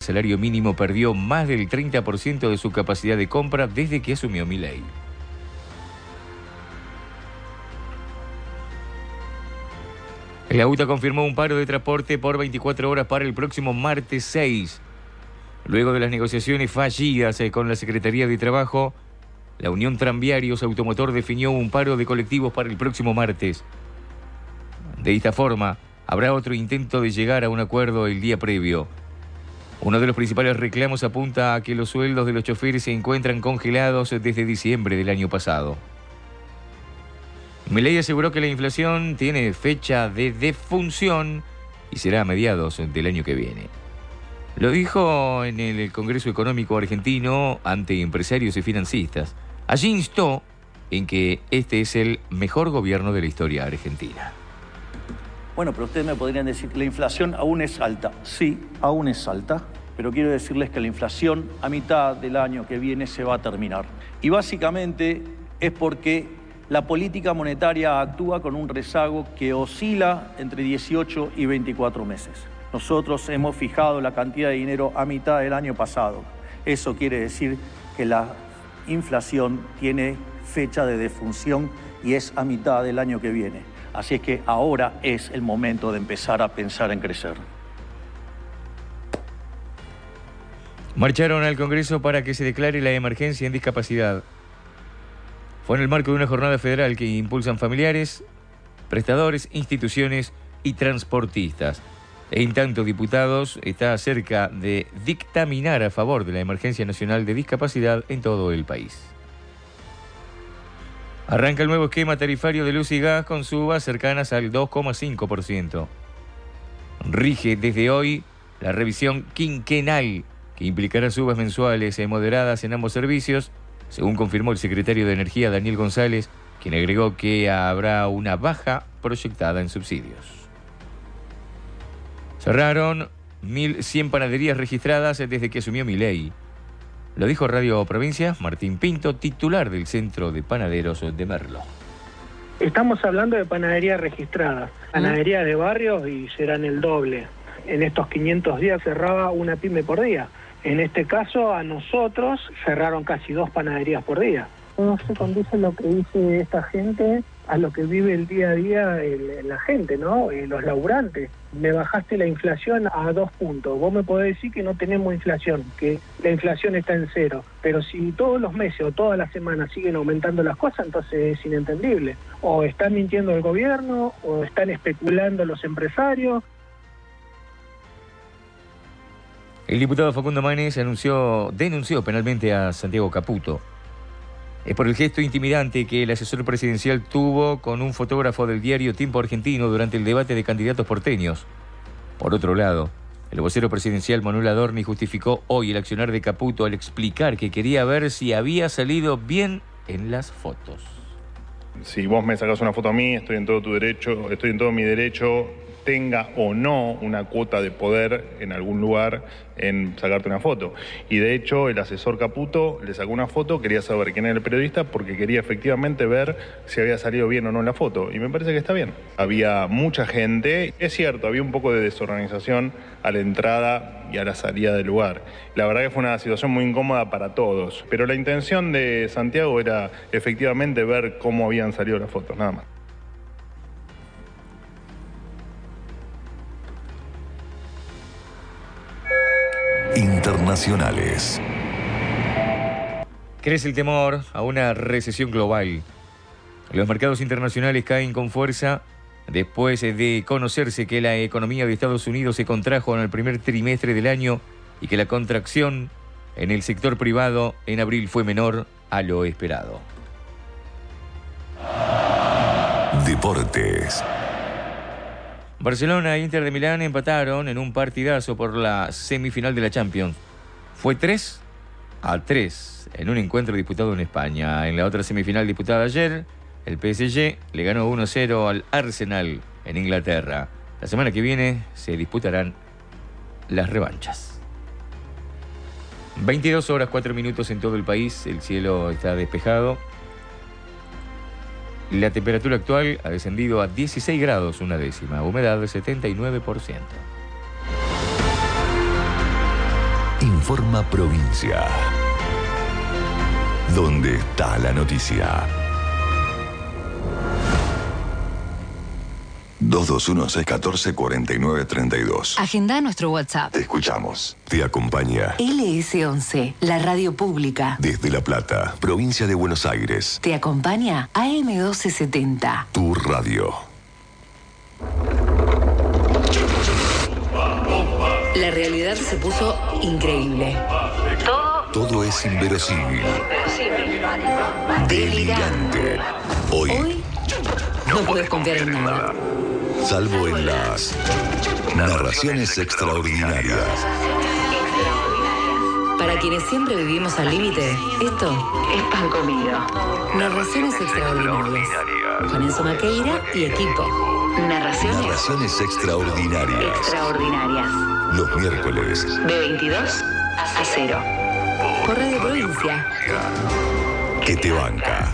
salario mínimo perdió más del 30% de su capacidad de compra desde que asumió Milei. La UTA confirmó un paro de transporte por 24 horas para el próximo martes 6. Luego de las negociaciones fallidas con la Secretaría de Trabajo, la Unión Tranviarios Automotor definió un paro de colectivos para el próximo martes. De esta forma, habrá otro intento de llegar a un acuerdo el día previo. Uno de los principales reclamos apunta a que los sueldos de los choferes se encuentran congelados desde diciembre del año pasado. Milei aseguró que la inflación tiene fecha de defunción y será a mediados del año que viene. Lo dijo en el Congreso Económico Argentino ante empresarios y financistas. Allí instó en que este es el mejor gobierno de la historia argentina. Bueno, pero ustedes me podrían decir que la inflación aún es alta. Sí, aún es alta, pero quiero decirles que la inflación a mitad del año que viene se va a terminar. Y básicamente es porque la política monetaria actúa con un rezago que oscila entre 18 y 24 meses. Nosotros hemos fijado la cantidad de dinero a mitad del año pasado. Eso quiere decir que la inflación tiene fecha de defunción y es a mitad del año que viene. Así es que ahora es el momento de empezar a pensar en crecer. Marcharon al Congreso para que se declare la emergencia en discapacidad. Fue en el marco de una jornada federal que impulsan familiares, prestadores, instituciones y transportistas. En tanto, diputados está cerca de dictaminar a favor de la emergencia nacional de discapacidad en todo el país. Arranca el nuevo esquema tarifario de luz y gas con subas cercanas al 2,5%. Rige desde hoy la revisión quinquenal, que implicará subas mensuales moderadas en ambos servicios, según confirmó el secretario de Energía Daniel González, quien agregó que habrá una baja proyectada en subsidios. Cerraron 1.100 panaderías registradas desde que asumió Milei. Lo dijo Radio Provincia Martín Pinto, titular del Centro de Panaderos de Merlo. Estamos hablando de panaderías registradas, panaderías de barrios y serán el doble. En estos 500 días cerraba una pyme por día. En este caso, a nosotros cerraron casi 2 panaderías por día. No se conduce lo que dice esta gente a lo que vive el día a día la gente, ¿no? Los laburantes. Me bajaste la inflación a 2 puntos. Vos me podés decir que no tenemos inflación, que la inflación está en 0. Pero si todos los meses o todas las semanas siguen aumentando las cosas, entonces es inentendible. O está mintiendo el gobierno, o están especulando los empresarios. El diputado Facundo Manes denunció penalmente a Santiago Caputo. Es por el gesto intimidante que el asesor presidencial tuvo con un fotógrafo del diario Tiempo Argentino durante el debate de candidatos porteños. Por otro lado, el vocero presidencial Manuel Adorni justificó hoy el accionar de Caputo al explicar que quería ver si había salido bien en las fotos. Si vos me sacás una foto a mí, estoy en todo mi derecho, tenga o no una cuota de poder en algún lugar en sacarte una foto. Y de hecho el asesor Caputo le sacó una foto, quería saber quién era el periodista porque quería efectivamente ver si había salido bien o no en la foto. Y me parece que está bien. Había mucha gente, es cierto, había un poco de desorganización a la entrada y a la salida del lugar. La verdad que fue una situación muy incómoda para todos. Pero la intención de Santiago era efectivamente ver cómo habían salido las fotos, nada más. Internacionales. Crece el temor a una recesión global. Los mercados internacionales caen con fuerza después de conocerse que la economía de Estados Unidos se contrajo en el primer trimestre del año y que la contracción en el sector privado en abril fue menor a lo esperado. Deportes. Barcelona e Inter de Milán empataron en un partidazo por la semifinal de la Champions. Fue 3-3 en un encuentro disputado en España. En la otra semifinal disputada ayer, el PSG le ganó 1-0 al Arsenal en Inglaterra. La semana que viene se disputarán las revanchas. 22 horas 4 minutos en todo el país. El cielo está despejado. La temperatura actual ha descendido a 16 grados una décima, humedad del 79%. Informa Provincia. ¿Dónde está la noticia? 221-614-4932. Agenda nuestro WhatsApp. Te escuchamos. Te acompaña LS11, la radio pública. desde La Plata, provincia de Buenos Aires. Te acompaña AM1270. Tu radio. La realidad se puso increíble. Todo es inverosímil. Delirante. Hoy, No puedes confiar en nada. salvo en las narraciones extraordinarias. Para quienes siempre vivimos al límite, esto es pan comido. Narraciones extraordinarias. Con Enzo Maqueira y equipo. Narraciones extraordinarias. extraordinarias. Los miércoles. De 22 a 0. Por Radio Provincia. Que te banca.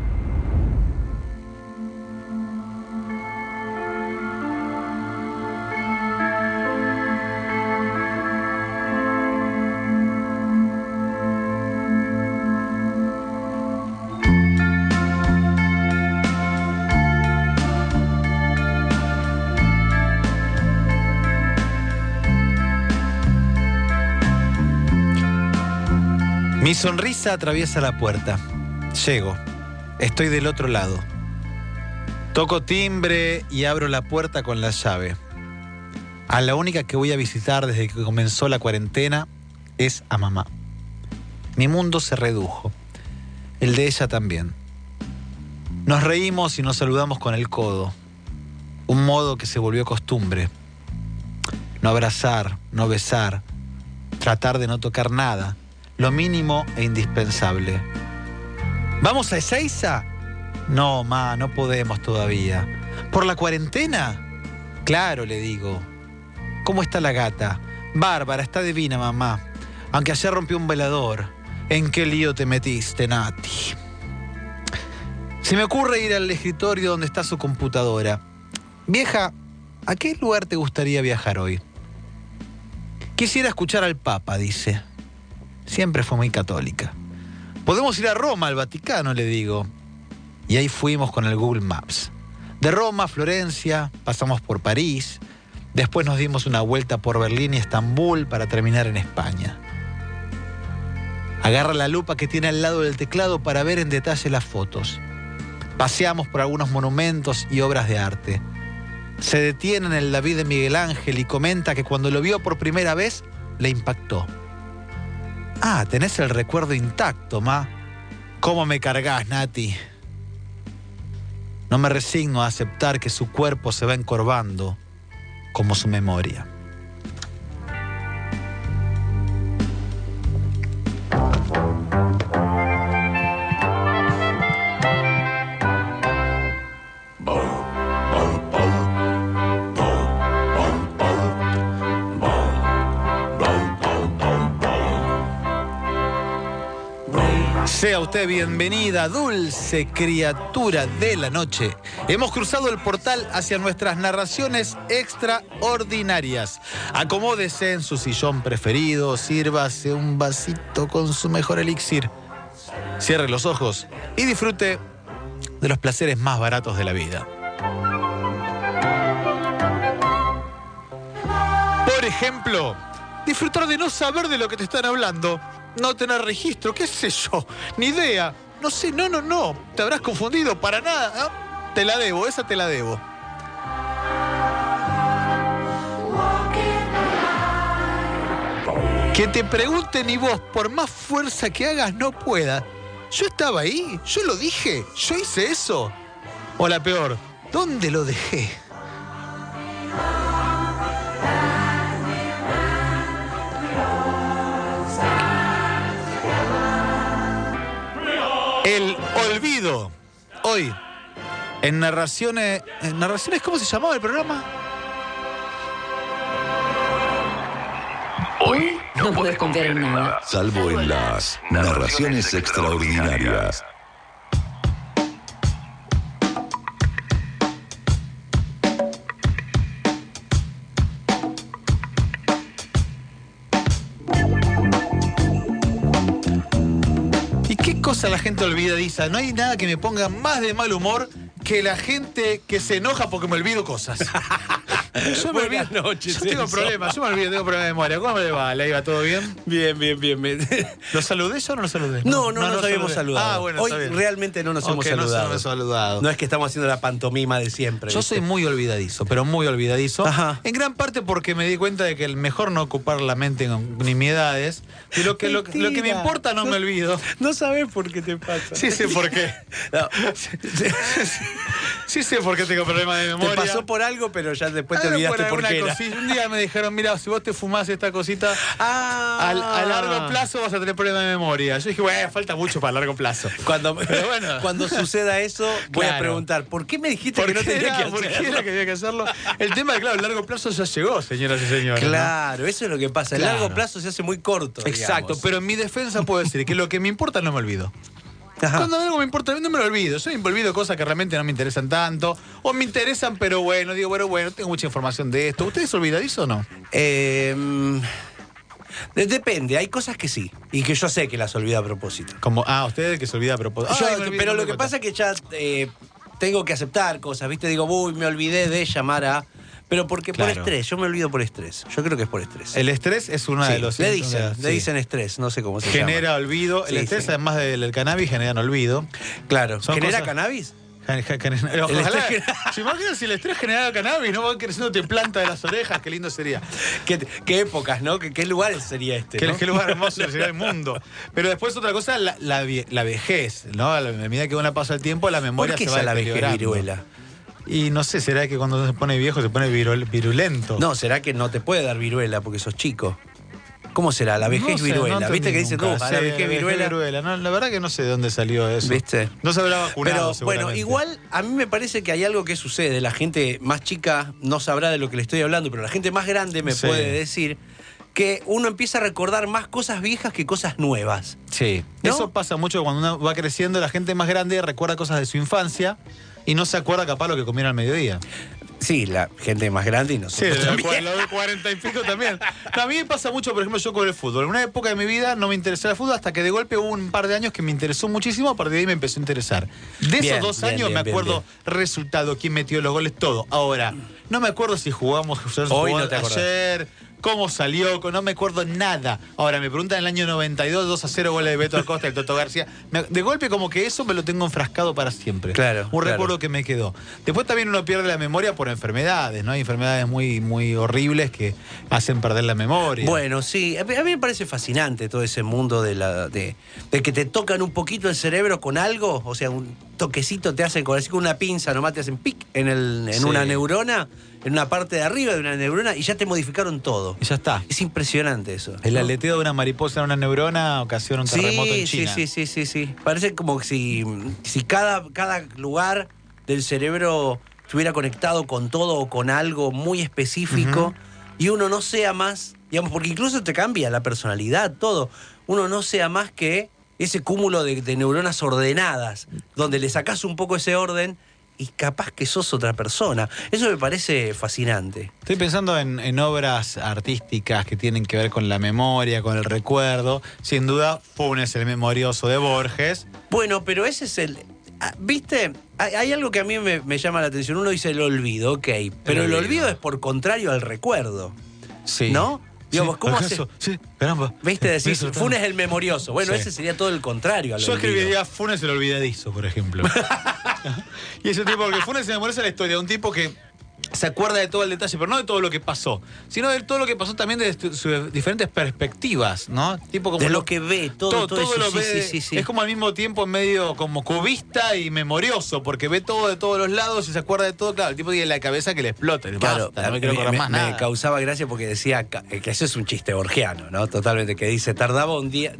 Mi sonrisa atraviesa la puerta. Llego. Estoy del otro lado. Toco timbre y abro la puerta con la llave. A la única que voy a visitar desde que comenzó la cuarentena es a mamá. Mi mundo se redujo. El de ella también. Nos reímos y nos saludamos con el codo. Un modo que se volvió costumbre. No abrazar, no besar, tratar de no tocar nada. Lo mínimo e indispensable. ¿Vamos a Ezeiza? No, ma, no podemos todavía. ¿Por la cuarentena? Claro, le digo. ¿Cómo está la gata? Bárbara, está divina, mamá. Aunque ayer rompió un velador. ¿En qué lío te metiste, Nati? Se me ocurre ir al escritorio donde está su computadora. Vieja, ¿a qué lugar te gustaría viajar hoy? Quisiera escuchar al Papa, dice. Siempre fue muy católica. Podemos ir a Roma, al Vaticano, le digo. Y ahí fuimos con el Google Maps. De Roma a Florencia, pasamos por París. Después nos dimos una vuelta por Berlín y Estambul para terminar en España. Agarra la lupa que tiene al lado del teclado para ver en detalle las fotos. Paseamos por algunos monumentos y obras de arte. Se detiene en el David de Miguel Ángel y comenta que cuando lo vio por primera vez, le impactó. Ah, tenés el recuerdo intacto, ma. ¿Cómo me cargas, Nati? No me resigno a aceptar que su cuerpo se va encorvando como su memoria. Sea usted bienvenida, dulce criatura de la noche. Hemos cruzado el portal hacia nuestras narraciones extraordinarias. Acomódese en su sillón preferido, sírvase un vasito con su mejor elixir. Cierre los ojos y disfrute de los placeres más baratos de la vida. Por ejemplo, disfrutar de no saber de lo que te están hablando. No tener registro, qué sé yo, ni idea. No sé, no. Te habrás confundido para nada. ¿No? Te la debo, esa te la debo. Que te pregunten y vos, por más fuerza que hagas, no puedas. Yo estaba ahí, yo lo dije, yo hice eso. O la peor, ¿dónde lo dejé? El olvido. Hoy, en narraciones, ¿cómo se llamaba el programa? Hoy No puedes confiar en nada. salvo en las narraciones extraordinarias. cosa la gente olvidadiza. No hay nada que me ponga más de mal humor que la gente que se enoja porque me olvido cosas. Yo me olvido. Noches, Yo tengo problemas, yo me olvido, tengo problemas de memoria. ¿Cómo le va? ¿Le iba todo bien? Bien. ¿Lo saludé yo o no lo saludé? No nos habíamos saludado. Ah, bueno, hoy está bien. realmente no nos hemos saludado. No hemos saludado. No es que estamos haciendo la pantomima de siempre. Yo ¿viste? soy muy olvidadizo, pero muy olvidadizo. Ajá. En gran parte porque me di cuenta de que el mejor no ocupar la mente en nimiedades. Y lo que me importa no me olvido. No sabes por qué te pasa. Sí sé por qué. No. Sí sé por qué tengo problemas de Te memoria. pasó por algo, pero ya después te olvidaste por qué era. Un día me dijeron, mira, si vos te fumás esta cosita, a largo plazo vas a tener problemas de memoria. Yo dije, bueno, falta mucho para largo plazo. Cuando suceda eso, voy a preguntar, ¿por qué me dijiste que no tenía que hacerlo? ¿Por qué era que tenía que hacerlo? El tema es que, claro, el largo plazo ya llegó, señoras y señores. Claro, eso es lo que pasa. El Claro. largo plazo se hace muy corto. Exacto, digamos. pero en mi defensa puedo decir que lo que me importa no me olvido. Ajá. Cuando algo me importa, no me lo olvido. Yo me olvido cosas que realmente no me interesan tanto. O me interesan, pero bueno, digo, bueno, tengo mucha información de esto. ¿Ustedes olvidadizo o no? Depende, hay cosas que sí. Y que yo sé que las olvido a propósito. Como, ustedes que se olvida a propósito. Pero lo que pasa es que ya tengo que aceptar cosas, ¿viste? Digo, me olvidé de llamar a... Pero porque Claro. por estrés, yo me olvido por estrés. Yo creo que es por estrés. El estrés es uno Sí, de los... le dicen estrés, no sé cómo se Genera llama. olvido. El Sí, estrés, sí. además del cannabis, genera olvido. Claro. Son ¿Genera cosas- cannabis? Ojalá. ¿Se imaginan si el estrés generara cannabis? No va creciendo te planta de las orejas, qué lindo sería. ¿Qué épocas, no? ¿Qué lugares sería este? ¿no? Qué lugar hermoso sería el mundo. Pero después otra cosa, la vejez, ¿no? A medida que uno pasa el tiempo, la memoria ¿Por qué se va esa la vejez deteriorando. viruela? Y no sé, ¿será que cuando se pone viejo se pone virulento? No, ¿será que no te puede dar viruela porque sos chico? ¿Cómo será? La vejez No sé, viruela. no ¿Viste que entendí dicen, nunca. la Sí, vejez viruela? No, la verdad que no sé de dónde salió eso. ¿Viste? No se habrá vacunado, Pero bueno, seguramente. igual a mí me parece que hay algo que sucede. La gente más chica no sabrá de lo que le estoy hablando, pero la gente más grande me Sí. puede decir que uno empieza a recordar más cosas viejas que cosas nuevas. Sí, ¿No? eso pasa mucho cuando uno va creciendo, la gente más grande recuerda cosas de su infancia y no se acuerda capaz lo que comieron al mediodía. Sí, la gente más grande y Sí, nosotros también. lo de 40 y pico también. No, a mí me pasa mucho, por ejemplo, yo con el fútbol. En una época de mi vida no me interesaba el fútbol hasta que de golpe hubo un par de años que me interesó muchísimo, a partir de ahí me empezó a interesar. De Bien, esos 2 bien, años bien, me bien, acuerdo resultado, quién metió los goles, todo. Ahora, no me acuerdo si jugamos Hoy no te acordás. ayer, cómo salió, no me acuerdo nada. Ahora, me preguntan en el año 92, 2-0 goles de Beto Acosta y el Toto García. De golpe como que eso me lo tengo enfrascado para siempre. Claro, Un claro. recuerdo que me quedó. Después también uno pierde la memoria por enfermedades, ¿no? Hay enfermedades muy, muy horribles que hacen perder la memoria. Bueno, sí, a mí me parece fascinante todo ese mundo de que te tocan un poquito el cerebro con algo, o sea, un toquecito te hacen así con una pinza, nomás te hacen pic en Sí. una neurona, en una parte de arriba de una neurona y ya te modificaron todo. Y ya está. Es impresionante eso. El ¿no? aleteo de una mariposa en una neurona ocasiona un terremoto en China. Sí. Parece como que si cada lugar del cerebro estuviera conectado con todo o con algo muy específico y uno no sea más, digamos, porque incluso te cambia la personalidad, todo. Uno no sea más que ese cúmulo de neuronas ordenadas, donde le sacás un poco ese orden y capaz que sos otra persona. Eso me parece fascinante. Estoy pensando en obras artísticas que tienen que ver con la memoria, con el recuerdo. Sin duda, Funes, el memorioso de Borges. Bueno, pero ese es el... ¿Viste? Hay algo que a mí me llama la atención. Uno dice el olvido, ok. Pero el olvido es por contrario al recuerdo. Sí. ¿No? Digamos, ¿cómo hace? Sí, caramba. ¿Viste? Decís, Eso está. Funes el memorioso. Bueno, Sí. ese sería todo el contrario al Yo olvido. escribiría Funes el olvidadizo, por ejemplo. Y ese tipo, porque Funes se memoriza la historia de un tipo que se acuerda de todo el detalle, pero no de todo lo que pasó, sino de todo lo que pasó también desde sus diferentes perspectivas, ¿no? Tipo como de lo que ve, todo eso. lo Sí, ve, sí. es como al mismo tiempo medio como cubista y memorioso, porque ve todo de todos los lados y se acuerda de todo. Claro, el tipo tiene la cabeza que le explota. Claro, Basta, no me quiero acordar más nada. me causaba gracia porque decía que eso es un chiste borgiano, ¿no? Totalmente, que dice, tardaba un día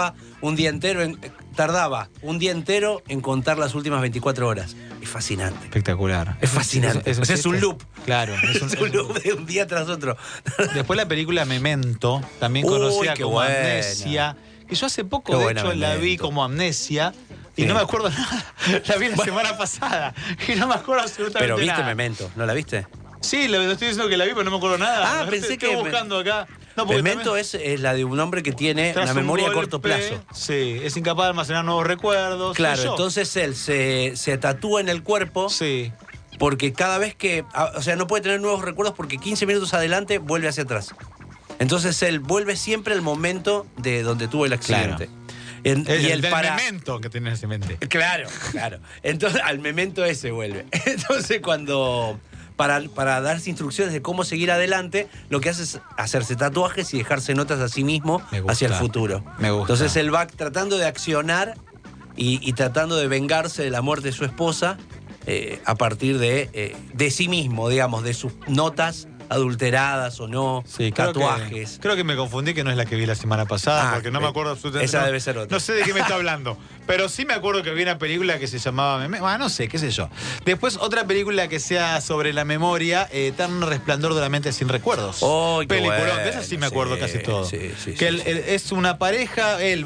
entero en contar las últimas 24 horas. Es fascinante. Espectacular. Es fascinante. Es O sea, es un chiste. loop. Claro, Es un loop de un día tras otro. Después la película Memento, también Uy, conocida qué como buena. Amnesia, que yo hace poco, Qué de buena hecho, la vi Memento. como Amnesia y Sí. no me acuerdo nada. La vi la semana pasada y no me acuerdo absolutamente Pero viste nada. Memento, ¿no la viste? Sí, le estoy diciendo que la vi, pero no me acuerdo nada. Ah, pensé estoy que buscando acá. No, porque Memento también es la de un hombre que tiene tras una un memoria a golpe, corto plazo. Sí, es incapaz de almacenar nuevos recuerdos. Claro, soy yo. entonces él se tatúa en el cuerpo Sí. porque cada vez que... O sea, no puede tener nuevos recuerdos porque 15 minutos adelante vuelve hacia atrás. Entonces él vuelve siempre al momento de donde tuvo el accidente. Es Y el él del para... memento que tiene ese mente. Claro. Entonces, al memento ese vuelve. Entonces, cuando... Para darse instrucciones de cómo seguir adelante, lo que hace es hacerse tatuajes y dejarse notas a sí mismo hacia el futuro. Me gusta. Entonces él va tratando de accionar y tratando de vengarse de la muerte de su esposa a partir de sí mismo, digamos, de sus notas adulteradas o no, Sí, tatuajes. Creo que me confundí, que no es la que vi la semana pasada, Ah, porque no me acuerdo absolutamente. esa no, debe ser otra. No sé de qué me está hablando, pero sí me acuerdo que vi una película que se llamaba no sé, qué sé yo. Después otra película que sea sobre la memoria, Tan Resplandor de la mente sin recuerdos. Oh, qué Peliculón, bueno, de esa sí me acuerdo casi todo. sí, Que él es una pareja, él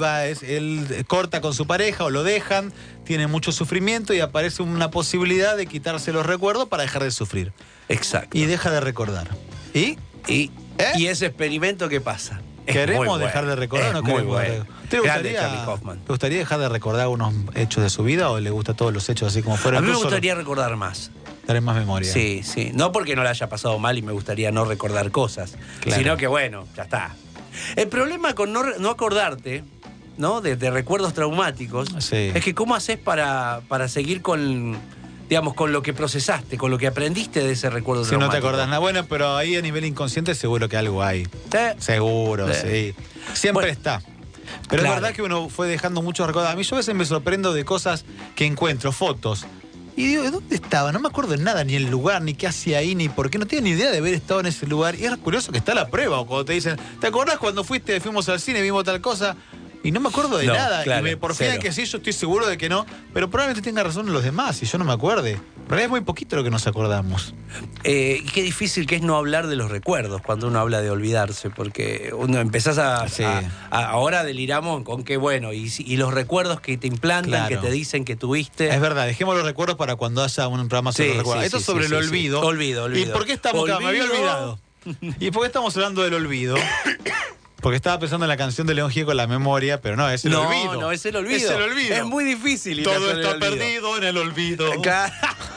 corta con su pareja o lo dejan, tiene mucho sufrimiento y aparece una posibilidad de quitarse los recuerdos para dejar de sufrir. Exacto. Y deja de recordar. ¿Y? Y ese experimento, ¿qué pasa? Es muy ¿Queremos bueno. dejar de recordar o no Es muy queremos? bueno. ¿Te Grande Charlie Kaufman. gustaría dejar de recordar unos hechos de su vida o le gusta todos los hechos así como fueron? A mí me Incluso gustaría recordar más. tener más memoria. Sí. No porque no la haya pasado mal y me gustaría no recordar cosas, Claro. sino que bueno, ya está. El problema con no acordarte, ¿no? De recuerdos traumáticos, Sí. es que cómo haces para seguir con, digamos, con lo que procesaste, con lo que aprendiste de ese recuerdo Si no te traumático. acordás nada. Bueno, pero ahí a nivel inconsciente seguro que algo hay. ¿Sí? Seguro, Sí. sí. Siempre Bueno. está. Pero Claro. es verdad que uno fue dejando muchos recuerdos. A mí yo a veces me sorprendo de cosas que encuentro, fotos. Y digo, ¿dónde estaba? No me acuerdo de nada, ni el lugar, ni qué hacía ahí, ni por qué. No tengo ni idea de haber estado en ese lugar. Y es curioso que está la prueba. O cuando te dicen, ¿te acordás cuando fuimos al cine, vimos tal cosa? Y no me acuerdo de No, nada. claro, y me porfían cero. que sí, yo estoy seguro de que no. Pero probablemente tenga razón los demás y yo no me acuerde. En realidad es muy poquito lo que nos acordamos. Y qué difícil que es no hablar de los recuerdos cuando uno habla de olvidarse, porque uno empezás Sí. ahora deliramos con que bueno, y los recuerdos que te implantan, Claro. que te dicen que tuviste. Es verdad, dejemos los recuerdos para cuando haya un programa sobre Sí, los recuerdos. sí, Esto sí, es sobre sí, el sí, olvido. sí. Olvido. ¿Y por qué estamos acá? Me había olvidado. ¿Y por qué estamos hablando del olvido? Porque estaba pensando en la canción de León Gieco, La Memoria, pero no, es el olvido. No, es el olvido. Es el olvido. Es muy difícil. ir a Todo hacer el está olvido. perdido en el olvido. Claro.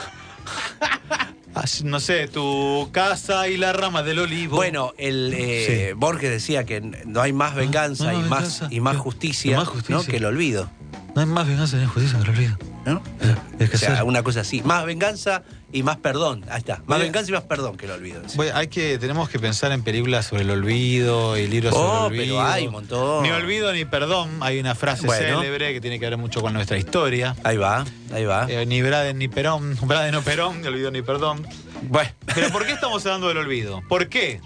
No sé, tu casa y la rama del olivo. Bueno, Sí. Borges decía que no hay más venganza, no hay y, venganza. más justicia, Y más justicia. ¿no? que el olvido. No hay más venganza ni justicia que el olvido. ¿No? Es que O sea, ser. una cosa así. Más venganza y más perdón. Ahí está. Más Oye. venganza y más perdón que el olvido. decía. Tenemos que pensar en películas sobre el olvido y libros sobre el olvido. Pero hay un montón. Ni olvido ni perdón. Hay una frase Bueno. célebre que tiene que ver mucho con nuestra historia. Ahí va. Ni Braden ni Perón. Braden o Perón, ni olvido ni perdón. Bueno. Pero ¿por qué estamos hablando del olvido? ¿Por qué?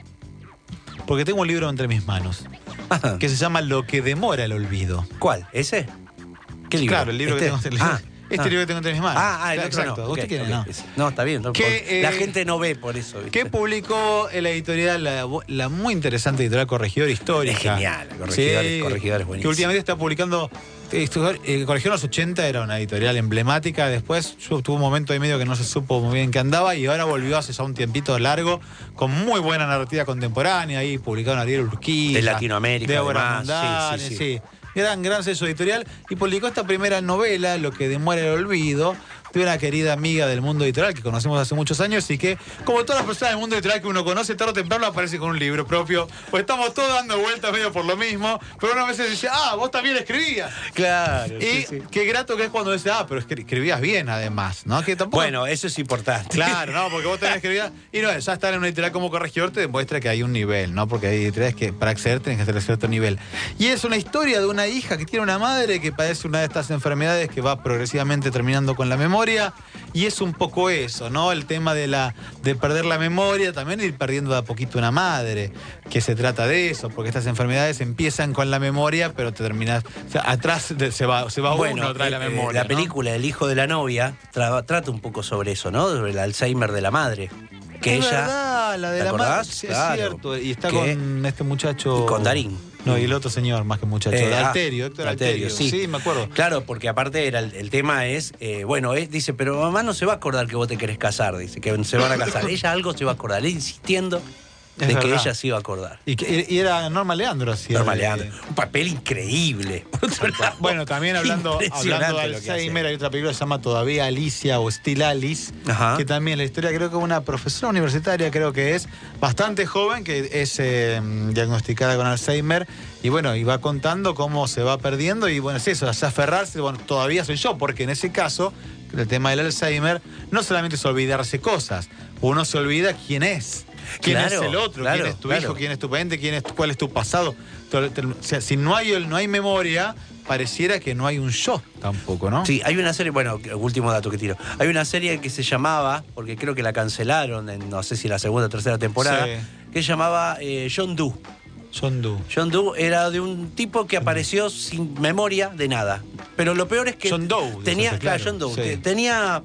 Porque tengo un libro entre mis manos que se llama Lo que demora el olvido. ¿Cuál? ¿Ese? ¿Qué libro? Claro, el libro que tengo entre libro que tengo entre mis manos. el otro Exacto. no. ¿Usted Ok, quién es? ok. No. No, está bien. No, Que, la gente no ve por eso. ¿viste? Que publicó la editorial, la muy interesante editorial Corregidor Histórica. Es genial, Corregidor es buenísimo. Que últimamente está publicando. Corregidor en los 80 era una editorial emblemática. Después tuvo un momento ahí medio que no se supo muy bien qué andaba. Y ahora volvió hace ya un tiempito largo con muy buena narrativa contemporánea. Ahí publicaron a Ariel Urquiza. De Latinoamérica, Débora además. Mondani, Sí. Gran sello editorial. Y publicó esta primera novela, Lo que demora el olvido, de una querida amiga del mundo editorial que conocemos hace muchos años y que, como todas las personas del mundo editorial que uno conoce, tarde o temprano aparece con un libro propio. Pues estamos todos dando vueltas medio por lo mismo, pero una vez dice, vos también escribías. Claro. Y qué grato que es cuando dice, pero escribías bien además, ¿no? Que tampoco... Bueno, eso es importante. Claro, ¿no? Porque vos tenés que escribir. Y no, ya estar en una editorial como Corregidor te demuestra que hay un nivel, ¿no? Porque hay editoriales que para acceder tenés que tener cierto nivel. Y es una historia de una hija que tiene una madre que padece una de estas enfermedades que va progresivamente terminando con la memoria. Y es un poco eso, ¿no? El tema de perder la memoria, también ir perdiendo de a poquito una madre. Que se trata de eso, porque estas enfermedades empiezan con la memoria, pero te terminas. O sea, atrás se va uno atrás de la memoria. La película El hijo de la novia trata un poco sobre eso, ¿no? Sobre el Alzheimer de la madre. Que es ella. verdad, la de ¿te la madre. acordás? Sí, Claro. es cierto. Y está Que- con este muchacho. Con Darín. No, y el otro señor, más que muchacho. Alterio, Héctor Alterio. sí. Me acuerdo. Claro, porque aparte era el tema es, dice, pero mamá no se va a acordar que vos te querés casar, dice, que se van a casar. Ella algo se va a acordar, él insistiendo Es de que verdad. ella se iba a acordar. Y era Norma Leandro, así. Norma Leandro. Un papel increíble. Por otro lado, Bueno, también hablando de impresionante lo que Alzheimer, hace. hay otra película que se llama Todavía Alicia o Still Alice, Ajá. que también la historia, creo que una profesora universitaria, creo que es bastante joven, que es diagnosticada con Alzheimer, y bueno, y va contando cómo se va perdiendo, y bueno, es eso, hace aferrarse, bueno, todavía soy yo, porque en ese caso, el tema del Alzheimer, no solamente es olvidarse cosas, uno se olvida quién es. ¿Quién Claro, es el otro? claro, ¿Quién es tu claro. hijo? ¿Quién es tu pariente? ¿Cuál es tu pasado? O sea, si no hay memoria, pareciera que no hay un yo tampoco, ¿no? Sí, hay una serie, bueno, último dato que tiro. Hay una serie que se llamaba, porque creo que la cancelaron en no sé si la segunda o tercera temporada, Sí. que se llamaba John Doe. John Doe. John Doe era de un tipo que apareció sin memoria de nada. Pero lo peor es que John Doe, tenía, decís, claro, claro, John Doe, sí. tenía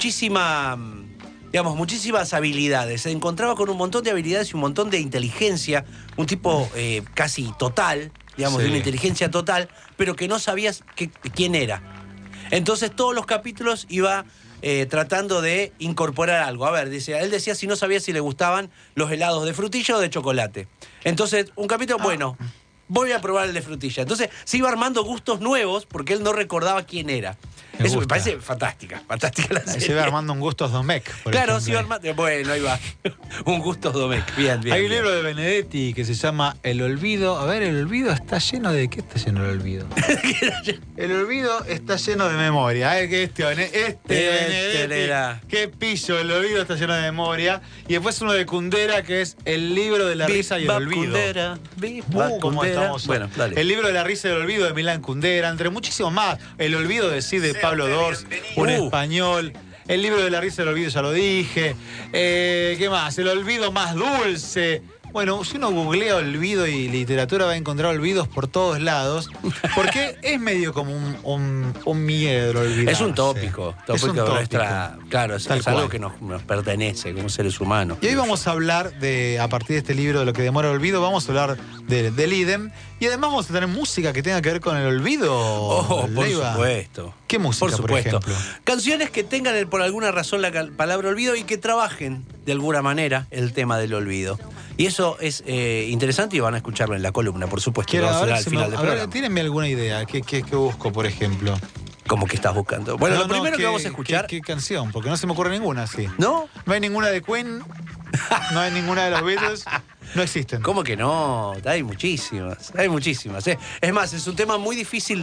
muchísimas habilidades. Se encontraba con un montón de habilidades y un montón de inteligencia, un tipo casi total, digamos, Sí. de una inteligencia total, pero que no sabías quién era. Entonces todos los capítulos iba tratando de incorporar algo. A ver, él decía si no sabía si le gustaban los helados de frutilla o de chocolate. Entonces, un capítulo, bueno, voy a probar el de frutilla. Entonces se iba armando gustos nuevos porque él no recordaba quién era. Me Eso me gusta. parece fantástica la serie. Se iba armando un Gustos Domecq, por Claro, ejemplo. se iba armando. Bueno, ahí va. Un Gustos Domecq. Bien, bien. Hay un bien. libro de Benedetti que se llama El Olvido. A ver, el olvido está lleno de... ¿Qué está lleno el olvido? El olvido está lleno de memoria. Benedetti, era. qué pillo, el olvido está lleno de memoria. Y después uno de Kundera, que es El libro de la risa y el olvido. Kundera, ¿Cómo Kundera. estamos? Bueno, dale. El libro de la risa y el olvido de Milán Kundera, entre muchísimos más. El olvido de sí de Pablo Dors, un español. El libro de la risa y el olvido, ya lo dije. ¿Qué más? El olvido más dulce. Bueno, si uno googlea olvido y literatura va a encontrar olvidos por todos lados, porque es medio como un miedo el olvidarse. Es un tópico. Es un tópico. Nuestra, claro, es Tal algo cual. que nos pertenece como seres humanos. Y hoy vamos a hablar a partir de este libro de lo que demora el olvido, vamos a hablar del idem. Y además vamos a tener música que tenga que ver con el olvido. Oh, por Leiva. supuesto. ¿Qué música, Por supuesto. por ejemplo? Canciones que tengan por alguna razón la palabra olvido y que trabajen de alguna manera el tema del olvido. Y eso es interesante y van a escucharlo en la columna, por supuesto. Quiero, Lo vamos a a ver, hacer al final del programa. tírenme alguna idea. ¿Qué busco, por ejemplo? ¿Cómo que estás buscando? Bueno, lo primero que vamos a escuchar... ¿Qué canción? Porque no se me ocurre ninguna así. ¿No? No hay ninguna de Queen, no hay ninguna de los Beatles, no existen. ¿Cómo que no? Hay muchísimas, hay muchísimas. Es más, es un tema muy difícil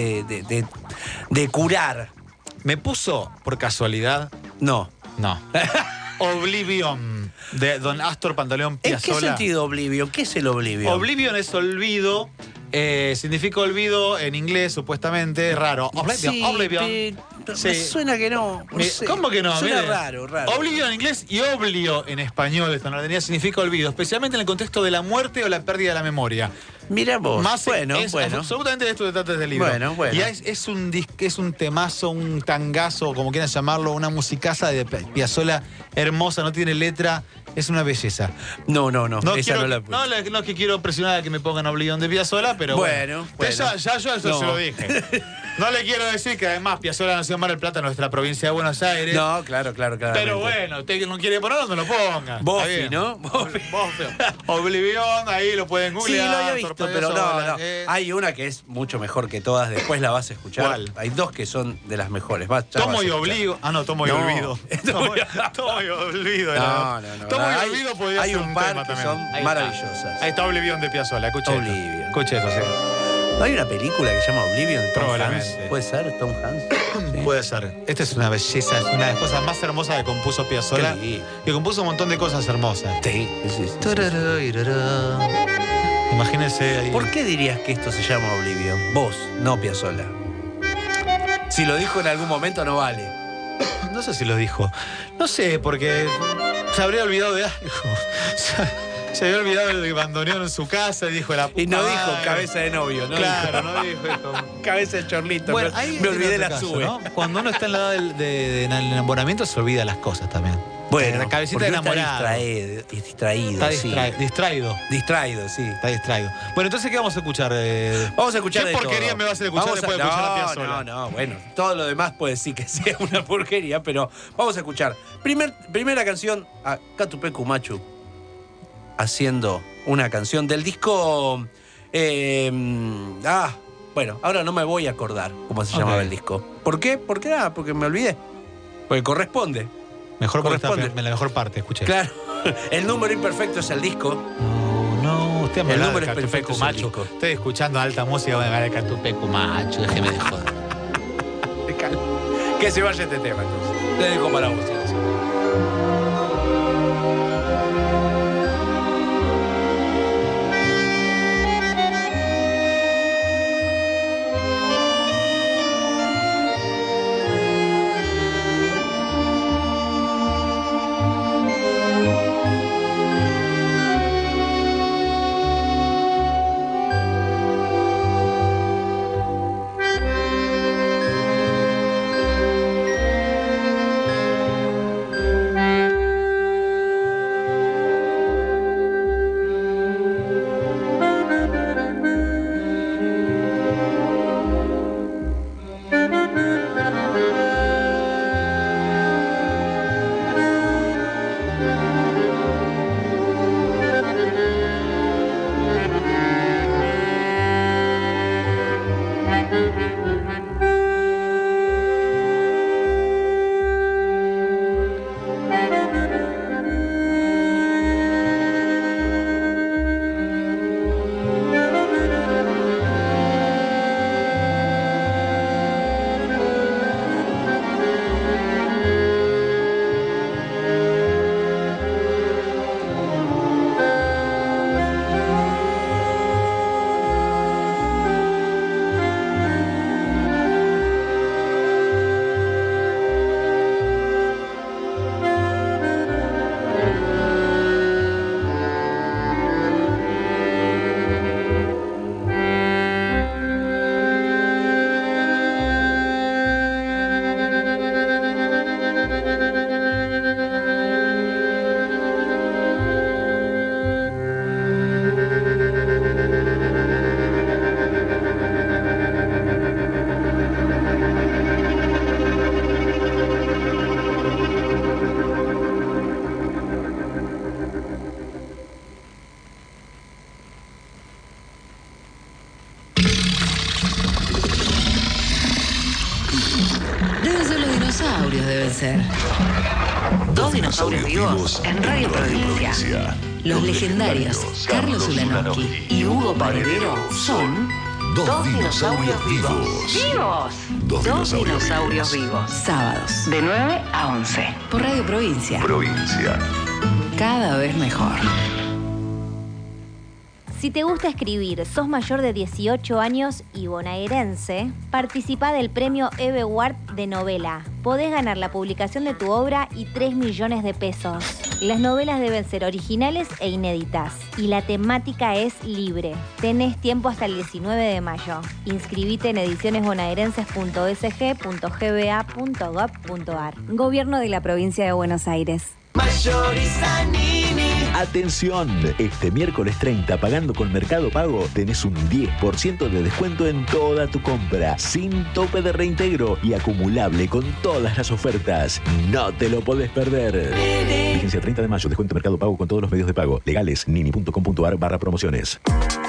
de curar. ¿Me puso, por casualidad? No. No. Oblivion, de Don Astor Pantaleón ¿En Piazzolla. qué sentido Oblivion? ¿Qué es el Oblivion? Oblivion es olvido, significa olvido en inglés, supuestamente, es raro. Sí, Oblivion. Sí. Me suena que no. No sé. ¿Cómo que no? Suena Mire, raro. Oblivion en inglés y oblio en español, esta narrativa significa olvido, especialmente en el contexto de la muerte o la pérdida de la memoria. Mira vos. Más bueno. Absolutamente de esto se trata este libro. Bueno. Y es un temazo, un tangazo, como quieran llamarlo, una musicaza de Piazzolla hermosa, no tiene letra, es una belleza. No. Esa quiero, no la no es que quiero presionar a que me pongan Oblivion de Piazzolla, pero Bueno. Ya yo eso No. se lo dije. No le quiero decir que además Piazzolla nació en Mar del Plata, nuestra provincia de Buenos Aires. No, claro. Pero bueno, usted que no quiere ponerlo, no lo ponga. Bofi, Está bien. ¿no? Bofi. Oblivion, ahí lo pueden Sí, googlear. lo había visto, pero no. Piazzolla, Hay una que es mucho mejor que todas, después la vas a escuchar. ¿Cuál? Hay dos que son de las mejores. Ya Tomo vas a y escuchar. obligo. Ah, no, tomo y No. olvido. Tomo y olvido. No. Tomo y Hay- olvido podría hay ser un un par tema que también. son Ahí está. maravillosas. Ahí está Oblivion de Piazzolla, escuché esto. Oblivion. Escuché eso, sí. ¿No hay una película que se llama Oblivion de Tom Probablemente. Hanks? ¿Puede ser Tom Hanks? Sí. Puede ser. Esta es una belleza, es una de las cosas más hermosas que compuso Piazzolla. Qué lindo. Que compuso un montón de cosas hermosas. Sí. Imagínense ahí. ¿Por qué dirías que esto se llama Oblivion? Vos, no Piazzolla. Si lo dijo en algún momento no vale. No sé si lo dijo. No sé, porque se habría olvidado de algo. Se había olvidado del bandoneón en su casa y dijo la puta Y no dijo madre. cabeza de novio, ¿no? Claro, dijo, no dijo esto. cabeza de chorlito. Bueno, me, ahí me tiene olvidé otro la caso, sube. ¿no? Cuando uno está en la edad del enamoramiento se olvida las cosas también. Bueno, la cabecita porque de está enamorado. distraído, Está sí. distraído. Distraído, sí. Está distraído. Bueno, entonces, ¿qué vamos a escuchar? Vamos a escuchar ¿Qué de porquería todo. me vas a escuchar Vamos después de escuchar a Piazzolla? No, bueno, todo lo demás puede decir que sea una porquería, pero vamos a escuchar. Primera canción a Catupecu Machu. haciendo una canción del disco... bueno, ahora no me voy a acordar cómo se llamaba el disco. ¿Por qué? Porque me olvidé. Porque corresponde. Mejor porque está en la mejor parte, escuché. Claro, el número imperfecto es el disco. No, usted me el habla número de imperfecto es el macho. disco. Estoy escuchando alta música, voy a ganar el Catupecu macho, déjeme de joder. Que se vaya este tema, entonces. Le dejo para vos. Deben ser. Dos dinosaurios vivos en Radio Provincia. Los legendarios Carlos Ulanowski y Hugo Paredero son Dos dinosaurios vivos. ¡Vivos! Dos dinosaurios vivos. Sábados, de 9 a 11. Por Radio Provincia. Cada vez mejor. Si te gusta escribir, sos mayor de 18 años y bonaerense, participa del premio Eve Ward de novela. Podés ganar la publicación de tu obra y 3 millones de pesos. Las novelas deben ser originales e inéditas. Y la temática es libre. Tenés tiempo hasta el 19 de mayo. Inscribite en edicionesbonaerenses.sg.gba.gov.ar. Gobierno de la Provincia de Buenos Aires. Atención, este miércoles 30, pagando con Mercado Pago, tenés un 10% de descuento en toda tu compra, sin tope de reintegro y acumulable con todas las ofertas. No te lo podés perder. Vigencia 30 de mayo, descuento Mercado Pago con todos los medios de pago. Legales, nini.com.ar/promociones.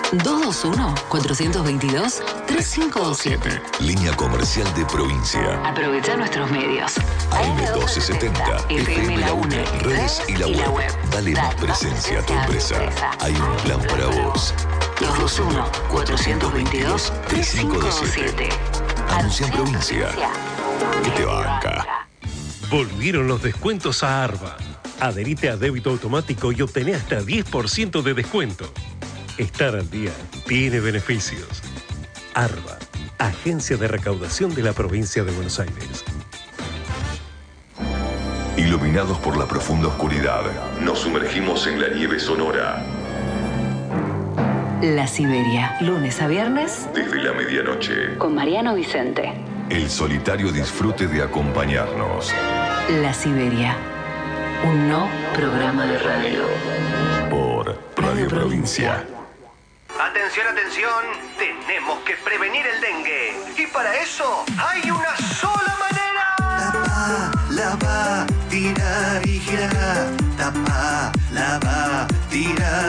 221-422-3527. Línea comercial de Provincia. Aprovecha nuestros medios. AM1270, FM La Una, redes y la web. Dale más presencia a tu empresa. Hay un plan para vos. 221-422-3527. Anuncia en Provincia. Que te banca. Volvieron los descuentos a Arba. Adherite a débito automático y obtené hasta 10% de descuento. Estar al día tiene beneficios. Arba, Agencia de Recaudación de la Provincia de Buenos Aires. Iluminados por la profunda oscuridad, nos sumergimos en la nieve sonora. La Siberia, lunes a viernes. Desde la medianoche. Con Mariano Vicente. El solitario disfrute de acompañarnos. La Siberia, un no programa de radio. Por Radio Provincia. Atención, atención, tenemos que prevenir el dengue. Y para eso hay una sola manera. Tapa, lava, tirar y girar. Tapa, lava, tirar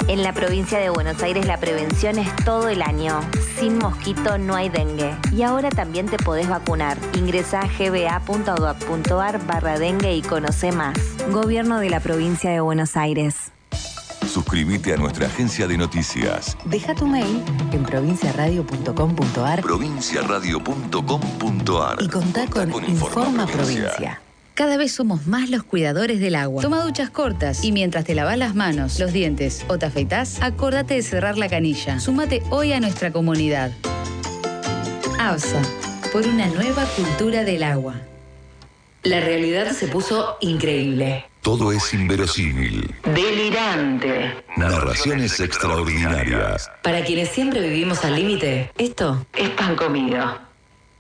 En la provincia de Buenos Aires la prevención es todo el año. Sin mosquito no hay dengue. Y ahora también te podés vacunar. Ingresá a gba.gov.ar/dengue y conoce más. Gobierno de la provincia de Buenos Aires. Suscríbete a nuestra agencia de noticias. Deja tu mail en provinciaradio.com.ar provinciaradio.com.ar y contá con Informa Provincia. Cada vez somos más los cuidadores del agua. Toma duchas cortas y mientras te lavas las manos, los dientes o te afeitás, acordate de cerrar la canilla. Súmate hoy a nuestra comunidad. ABSA, por una nueva cultura del agua. La realidad se puso increíble. Todo es inverosímil. Delirante. Narraciones extraordinarias. Para quienes siempre vivimos al límite, esto es pan comido.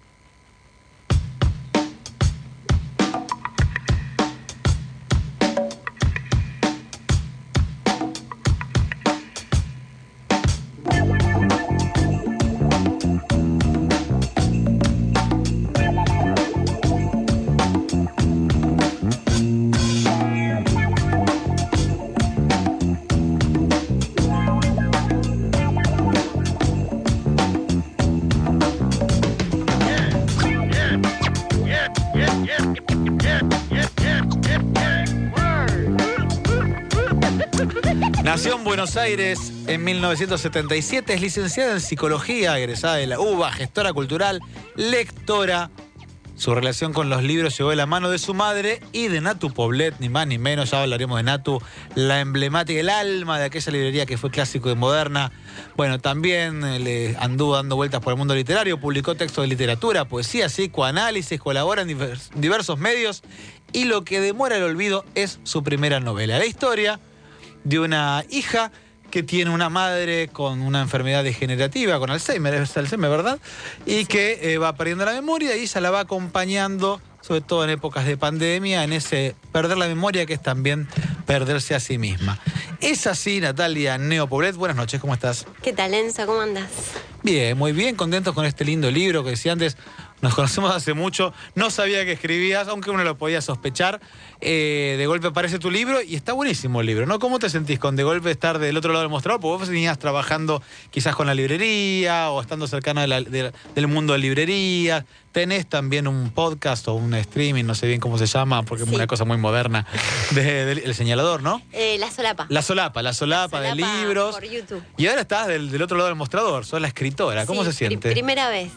Nació en Buenos Aires en 1977, es licenciada en Psicología, egresada de la UBA, gestora cultural, lectora. Su relación con los libros llegó de la mano de su madre y de Natu Poblet, ni más ni menos. Ya hablaremos de Natu, la emblemática, el alma de aquella librería que fue clásico y moderna. Bueno, también le anduvo dando vueltas por el mundo literario, publicó textos de literatura, poesía, psicoanálisis, colabora en diversos medios y lo que demora el olvido es su primera novela. La historia de una hija que tiene una madre con una enfermedad degenerativa, con Alzheimer, es Alzheimer, ¿verdad? Y que va perdiendo la memoria y ella la va acompañando, sobre todo en épocas de pandemia, en ese perder la memoria que es también perderse a sí misma. Es así, Natalia Neo Poblet. Buenas noches, ¿cómo estás? ¿Qué tal, Enzo? ¿Cómo andás? Bien, muy bien, contentos con este lindo libro que decía antes. Nos conocemos hace mucho, no sabía que escribías, aunque uno lo podía sospechar. De golpe aparece tu libro y está buenísimo el libro, ¿no? ¿Cómo te sentís con de golpe estar del otro lado del mostrador? Porque vos venías trabajando quizás con la librería o estando cercano del mundo de librerías. Tenés también un podcast o un streaming, no sé bien cómo se llama, porque es una cosa muy moderna, El Señalador, ¿no? La Solapa. La solapa de libros. Por YouTube. Y ahora estás del otro lado del mostrador, sos la escritora. ¿Cómo se siente? Primera vez.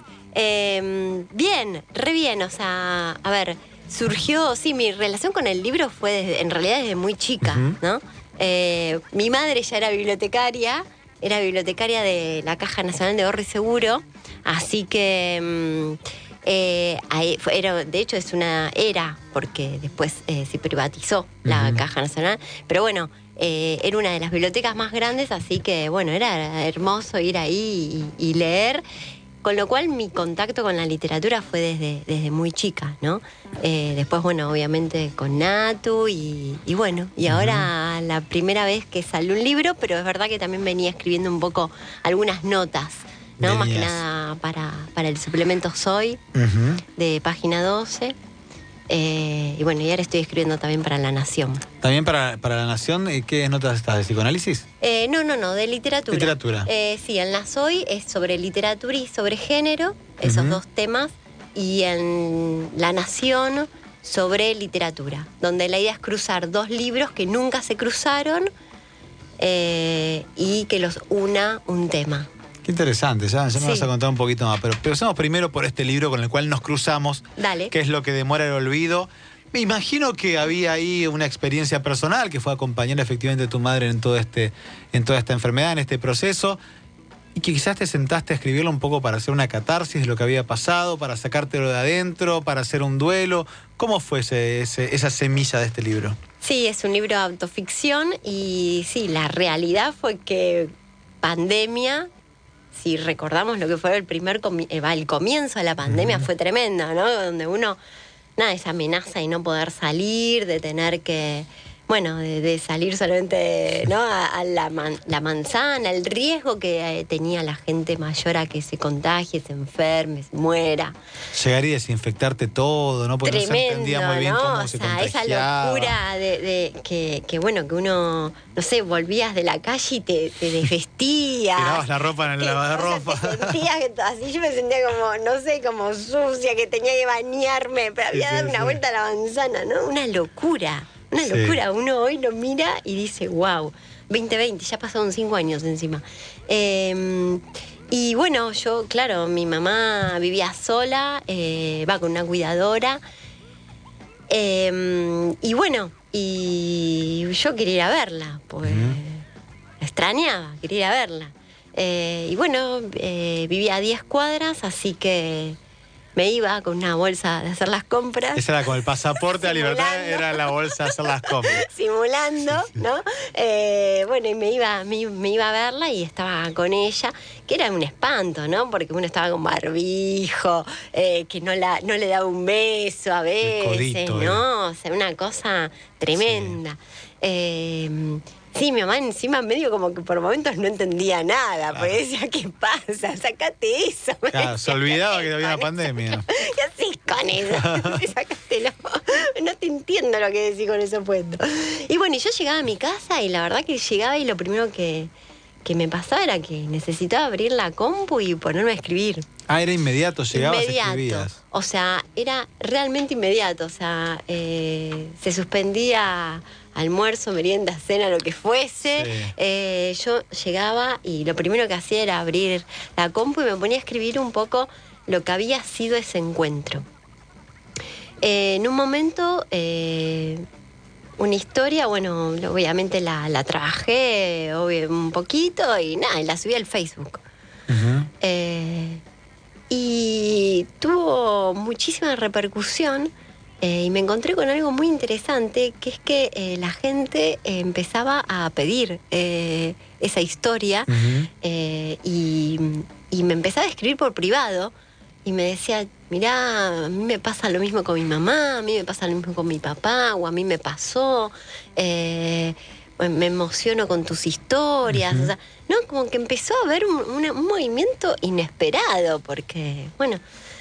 Bien, re bien, o sea, a ver, surgió, sí, mi relación con el libro fue en realidad desde muy chica, ¿no? Mi madre ya era bibliotecaria de la Caja Nacional de Ahorro y Seguro, así que de hecho era, porque después se privatizó la Caja Nacional, pero bueno, era una de las bibliotecas más grandes, así que bueno, era hermoso ir ahí y leer. Con lo cual mi contacto con la literatura fue desde muy chica, ¿no? Después, bueno, obviamente con Natu y bueno, y ahora la primera vez que salió un libro, pero es verdad que también venía escribiendo un poco algunas notas, ¿no? Más que nada para el suplemento Soy, de página 12. Y bueno, y ahora estoy escribiendo también para La Nación. ¿También para La Nación? ¿Qué notas estás? ¿De psicoanálisis? No, de literatura. Literatura. Sí, en La Soy es sobre literatura y sobre género, esos dos temas, y en La Nación sobre literatura, donde la idea es cruzar dos libros que nunca se cruzaron y que los una un tema. Qué interesante, ya me vas a contar un poquito más, pero empecemos primero por este libro con el cual nos cruzamos, que es Lo que demora el olvido. Me imagino que había ahí una experiencia personal que fue acompañar efectivamente a tu madre en toda esta enfermedad, en este proceso, y que quizás te sentaste a escribirlo un poco para hacer una catarsis de lo que había pasado, para sacártelo de adentro, para hacer un duelo. ¿Cómo fue esa semilla de este libro? Sí, es un libro de autoficción y sí, la realidad fue que pandemia... Si recordamos lo que fue el comienzo de la pandemia, fue tremendo, ¿no? Donde uno, esa amenaza de no poder salir, de tener que, bueno, de salir solamente, ¿no? a la manzana, el riesgo que tenía la gente mayor a que se contagie, se enferme, se muera. Llegar y desinfectarte todo, ¿no? Porque Tremendo, no se entendía muy bien cómo se contagiaba. Esa locura de que bueno, que uno, no sé, volvías de la calle y te desvestías. Tirabas la ropa en el lavarropa. Así yo me sentía como, no sé, como sucia, que tenía que bañarme, pero había dado una vuelta a la manzana, ¿no? Una locura. Una locura, uno hoy lo mira y dice, wow, 2020, ya pasaron 5 años encima. Y bueno, yo, claro, mi mamá vivía sola, va con una cuidadora. Y bueno, y yo quería ir a verla, pues la extrañaba, quería ir a verla. Y bueno, vivía a 10 cuadras, así que me iba con una bolsa de hacer las compras. Esa era con el pasaporte a libertad, era la bolsa de hacer las compras. Simulando, ¿no? Bueno, y me iba a verla y estaba con ella, que era un espanto, ¿no? Porque uno estaba con barbijo, que no le daba un beso a veces, codito, ¿no? O sea, una cosa tremenda. Sí, mi mamá encima medio como que por momentos no entendía nada, porque decía, ¿qué pasa? Sácate eso. Claro, se olvidaba que había una pandemia. ¿Qué haces con eso? Sácatelo. No te entiendo lo que decís con eso puesto. Y bueno, yo llegaba a mi casa y la verdad que llegaba y lo primero que me pasaba era que necesitaba abrir la compu y ponerme a escribir. Ah, era inmediato, llegabas y escribías. O sea, era realmente inmediato. O sea, se suspendía almuerzo, merienda, cena, lo que fuese. Sí. Yo llegaba y lo primero que hacía era abrir la compu y me ponía a escribir un poco lo que había sido ese encuentro. En un momento, una historia, bueno, obviamente la trabajé un poquito y nada, la subí al Facebook. Y tuvo muchísima repercusión. Y me encontré con algo muy interesante, que es que la gente empezaba a pedir esa historia y me empezaba a escribir por privado y me decía, mirá, a mí me pasa lo mismo con mi mamá, a mí me pasa lo mismo con mi papá, o a mí me pasó, me emociono con tus historias. O sea, ¿no? Como que empezó a haber un movimiento inesperado, porque, bueno...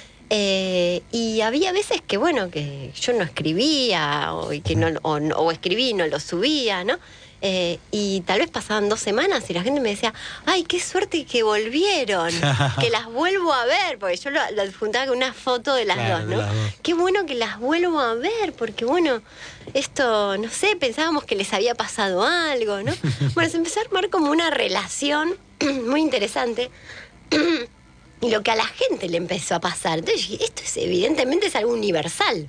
y había veces que, bueno, que yo no escribía o escribí y no lo subía, ¿no? Y tal vez pasaban 2 semanas y la gente me decía, ay, qué suerte que volvieron, que las vuelvo a ver, porque yo lo adjuntaba con una foto de las dos, ¿no? Qué bueno que las vuelvo a ver, porque bueno, esto, no sé, pensábamos que les había pasado algo, ¿no? Bueno, se empezó a armar como una relación muy interesante. Y lo que a la gente le empezó a pasar. Entonces, esto evidentemente es algo universal.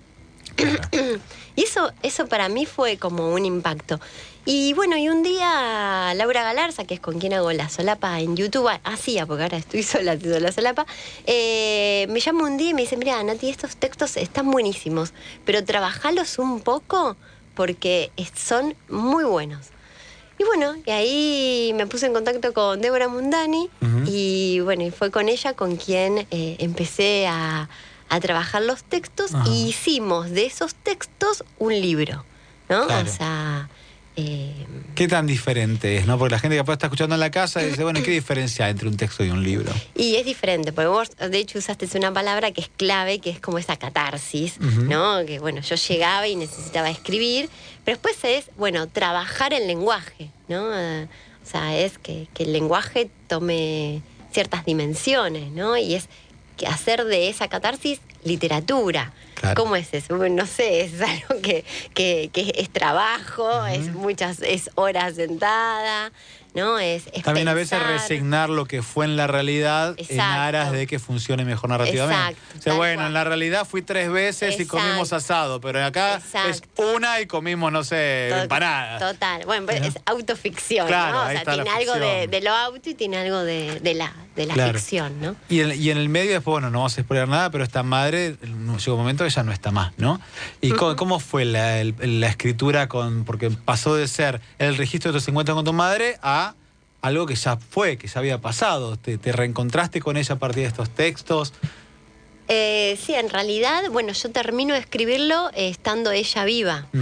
Y eso para mí fue como un impacto. Y bueno, y un día Laura Galarza, que es con quien hago la solapa en YouTube, hacía, porque ahora estoy sola haciendo la solapa, me llama un día y me dice, mira, Nati, estos textos están buenísimos, pero trabajalos un poco porque son muy buenos. Y bueno, y ahí me puse en contacto con Débora Mundani y bueno, y fue con ella con quien empecé a trabajar los textos y hicimos de esos textos un libro, ¿no? Claro. O sea... ¿Qué tan diferente es, no? Porque la gente que está escuchando en la casa dice, bueno, ¿qué diferencia hay entre un texto y un libro? Y es diferente, porque vos, de hecho, usaste una palabra que es clave, que es como esa catarsis, ¿no? Que, bueno, yo llegaba y necesitaba escribir, pero después es, bueno, trabajar el lenguaje, ¿no? O sea, es que el lenguaje tome ciertas dimensiones, ¿no? Y es que hacer de esa catarsis literatura. Claro. ¿Cómo es eso? No sé, es algo que es trabajo, es horas sentada, ¿no? Es también pensar. A veces resignar lo que fue en la realidad. Exacto. En aras de que funcione mejor narrativamente. Exacto. O sea, bueno, en la realidad fui 3 veces y comimos asado, pero acá es una y comimos, no sé, empanadas. Total. Bueno, pues es autoficción, claro, ¿no? O sea, tiene algo de lo auto y tiene algo de la ficción, ¿no? Y en el medio después, bueno, no vamos a spoiler nada, pero esta madre, llegó un momento que ya no está más, ¿no? ¿Y cómo fue la escritura porque pasó de ser el registro de tus encuentros con tu madre a algo que ya fue, que ya había pasado? ¿Te reencontraste con ella a partir de estos textos? Sí, en realidad, bueno, yo termino de escribirlo estando ella viva.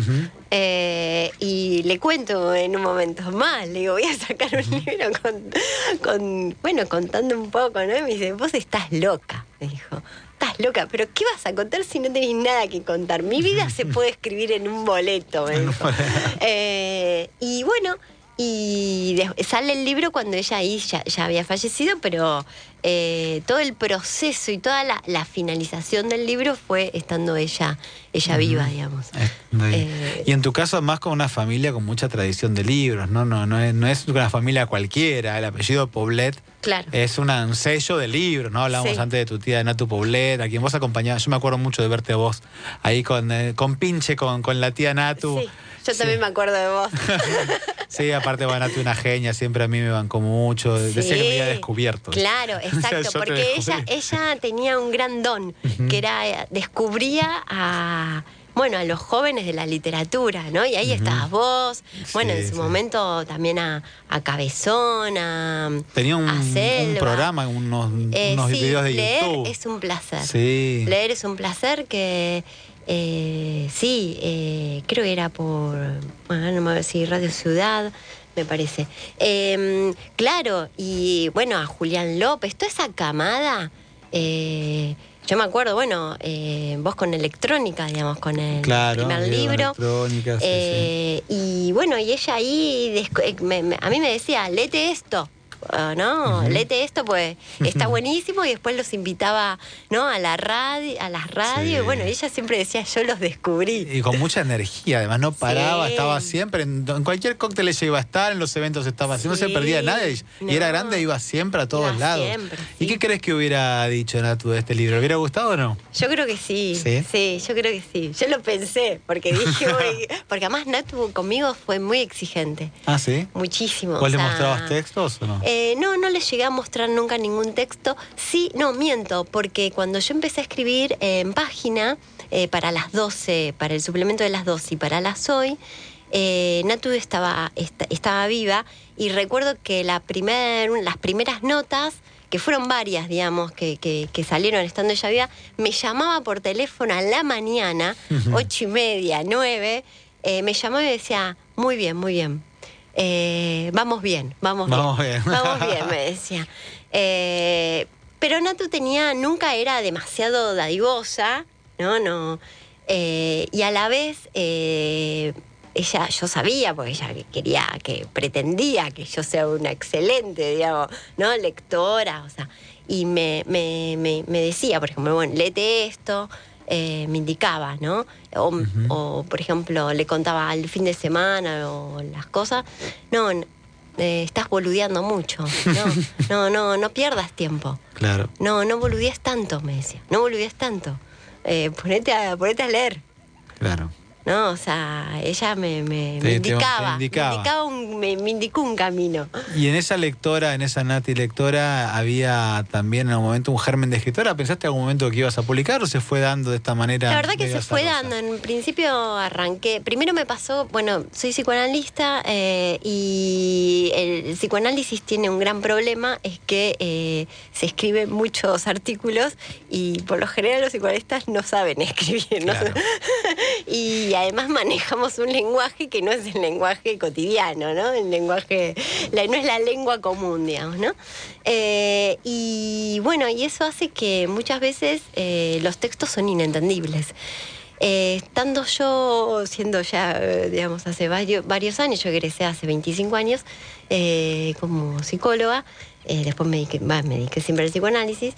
Y le cuento en un momento más, le digo, voy a sacar un libro contando un poco, ¿no? Y me dice, vos estás loca, me dijo. Estás loca, pero ¿qué vas a contar si no tenés nada que contar? Mi vida se puede escribir en un boleto, me dijo. Y bueno, sale el libro cuando ella ahí ya había fallecido, pero todo el proceso y toda la finalización del libro fue estando ella viva, digamos. Y en tu caso, además, con una familia con mucha tradición de libros, no es una familia cualquiera. El apellido Poblet, claro, es un sello de libros, ¿no? Hablábamos antes de tu tía Natu Poblet, a quien vos acompañabas. Yo me acuerdo mucho de verte a vos ahí con Pinche, con la tía Natu. Sí, yo también me acuerdo de vos. Sí, aparte, Natu una genia, siempre a mí me bancó mucho. Decía que me había descubierto. Claro, exacto, porque ella tenía un gran don, que era, descubría a los jóvenes de la literatura, ¿no? Y ahí estabas vos, en su momento también a Cabezón, tenía un programa, unos videos de leer YouTube. Es un placer. Sí. Leer es un placer que... creo que era por, no me acuerdo si Radio Ciudad, me parece. Claro, y a Julián López, toda esa camada, yo me acuerdo, vos con Electrónica, digamos, con el primer libro. Electrónica, sí. Y y ella ahí, a mí me decía, léete esto. ¿No? Léete esto, pues está buenísimo, y después los invitaba, ¿no? a las radios, y ella siempre decía, yo los descubrí. Y con mucha energía, además no paraba, estaba siempre, en cualquier cóctel ella iba a estar, en los eventos estaba, no se perdía nada, y era grande, iba siempre a todos lados. Siempre, ¿Y qué crees que hubiera dicho Natu de este libro? ¿Le hubiera gustado o no? Yo creo que sí, yo creo que sí. Yo lo pensé, porque dije, porque además Natu conmigo fue muy exigente. ¿Ah, sí? Muchísimo. ¿Vos le mostrabas textos o no? No les llegué a mostrar nunca ningún texto. Sí, miento, porque cuando yo empecé a escribir en página, para las 12, para el suplemento de las 12 y para las hoy, Natu estaba viva, y recuerdo que las primeras notas, que fueron varias, digamos, que salieron estando ella viva, me llamaba por teléfono a la mañana, 8:30, 9, me llamaba y me decía, muy bien, muy bien. Vamos bien, me decía. Pero Natu nunca era demasiado dadivosa, ¿no? Y a la vez, yo sabía, porque ella pretendía que yo sea una excelente, digamos, ¿no? Lectora, y me decía, por ejemplo, léete esto. Me indicaba, ¿no? O, por ejemplo, le contaba al fin de semana o las cosas. Estás boludeando mucho. No pierdas tiempo. Claro. No boludees tanto, me decía. No boludees tanto. Ponete a leer. Claro. ¿No? Ella me indicaba. Me indicó un camino. Y en esa Nati lectora, ¿había también en algún momento un germen de escritora? ¿Pensaste en algún momento que ibas a publicar o se fue dando de esta manera? La verdad que se fue dando. En principio arranqué. Primero me pasó, soy psicoanalista, y el psicoanálisis tiene un gran problema, es que se escriben muchos artículos y por lo general los psicoanalistas no saben escribir. Claro. Y además manejamos un lenguaje que no es el lenguaje cotidiano, ¿no? El lenguaje, no es la lengua común, digamos, ¿no? Y eso hace que muchas veces los textos son inentendibles. Estando yo, siendo ya, digamos, hace varios años, yo egresé hace 25 años como psicóloga, después me dediqué siempre al psicoanálisis,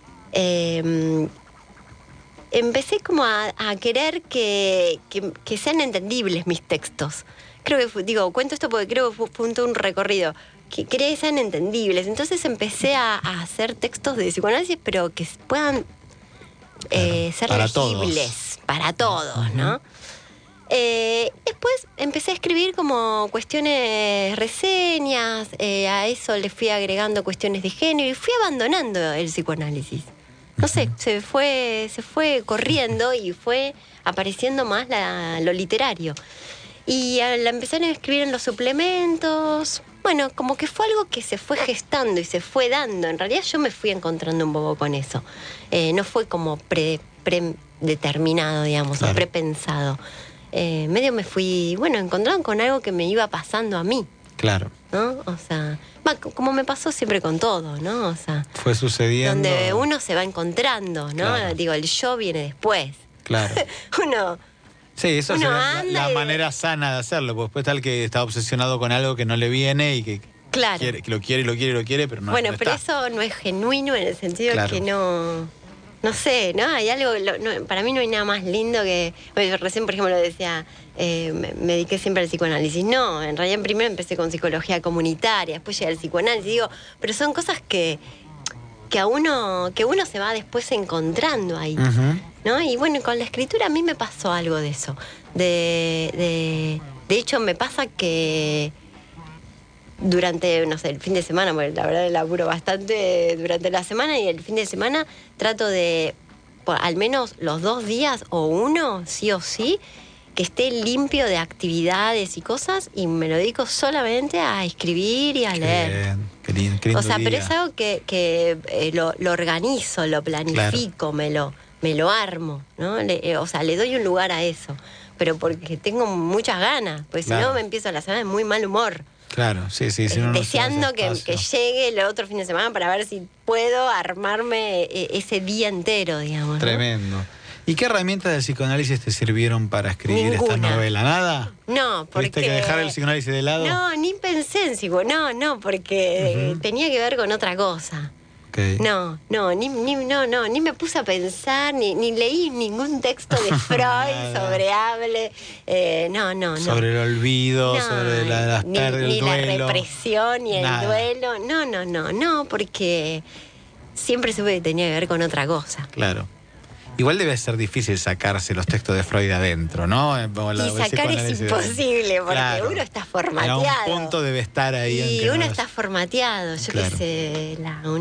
empecé como a querer que sean entendibles mis textos. Creo que, cuento esto porque creo que fue un recorrido. Que quería que sean entendibles. Entonces empecé a hacer textos de psicoanálisis, pero que puedan ser legibles para todos, ¿no? Después empecé a escribir como cuestiones, reseñas, a eso le fui agregando cuestiones de género y fui abandonando el psicoanálisis. No sé, se fue corriendo y fue apareciendo más lo literario. Y al empezar a escribir en los suplementos, como que fue algo que se fue gestando y se fue dando. En realidad yo me fui encontrando un poco con eso. No fue como predeterminado, digamos, claro, o prepensado. medio me fui, encontrando con algo que me iba pasando a mí. Claro. ¿No? O sea, como me pasó siempre con todo, ¿no? O sea, fue sucediendo. Donde uno se va encontrando, ¿no? Claro. Digo, el yo viene después. Claro. Uno... Sí, eso es la manera sana de hacerlo, porque después está el que está obsesionado con algo que no le viene y que claro. que lo quiere, pero no. Bueno, no pero está. eso no es genuino en el sentido Claro. que no sé, ¿no? Hay algo, para mí no hay nada más lindo que... Yo recién, por ejemplo, decía, me dediqué siempre al psicoanálisis. No, en realidad primero empecé con psicología comunitaria, después llegué al psicoanálisis. Digo, pero son cosas que uno se va después encontrando ahí, ¿no? Y bueno, con la escritura a mí me pasó algo de eso. De hecho, me pasa que durante, no sé, el fin de semana, porque la verdad laburo bastante durante la semana, y el fin de semana trato de, al menos los 2 días o uno, sí o sí, que esté limpio de actividades y cosas, y me lo dedico solamente a escribir y a leer. Qué lindo o sea, pero día. es algo que lo organizo, lo planifico, claro. me lo armo, ¿no? O sea, le doy un lugar a eso, pero porque tengo muchas ganas, pues claro. Si no me empiezo la semana de muy mal humor. Claro, sí. Si deseando que llegue el otro fin de semana para ver si puedo armarme ese día entero, digamos. Tremendo. ¿No? ¿Y qué herramientas del psicoanálisis te sirvieron para escribir esta novela? ¿Nada? No, porque... ¿Tuviste que dejar el psicoanálisis de lado? No, ni pensé en psicoanálisis, no, porque tenía que ver con otra cosa. Okay. No, ni me puse a pensar, ni leí ningún texto de Freud sobre no. Sobre el olvido, sobre las pérdidas, el duelo. Ni la represión, ni el duelo. No, porque siempre supe que tenía que ver con otra cosa. Claro. Igual debe ser difícil sacarse los textos de Freud adentro, ¿no? Y sacar es imposible, porque claro. Uno está formateado. A un punto debe estar ahí. Y uno está formateado, yo qué sé,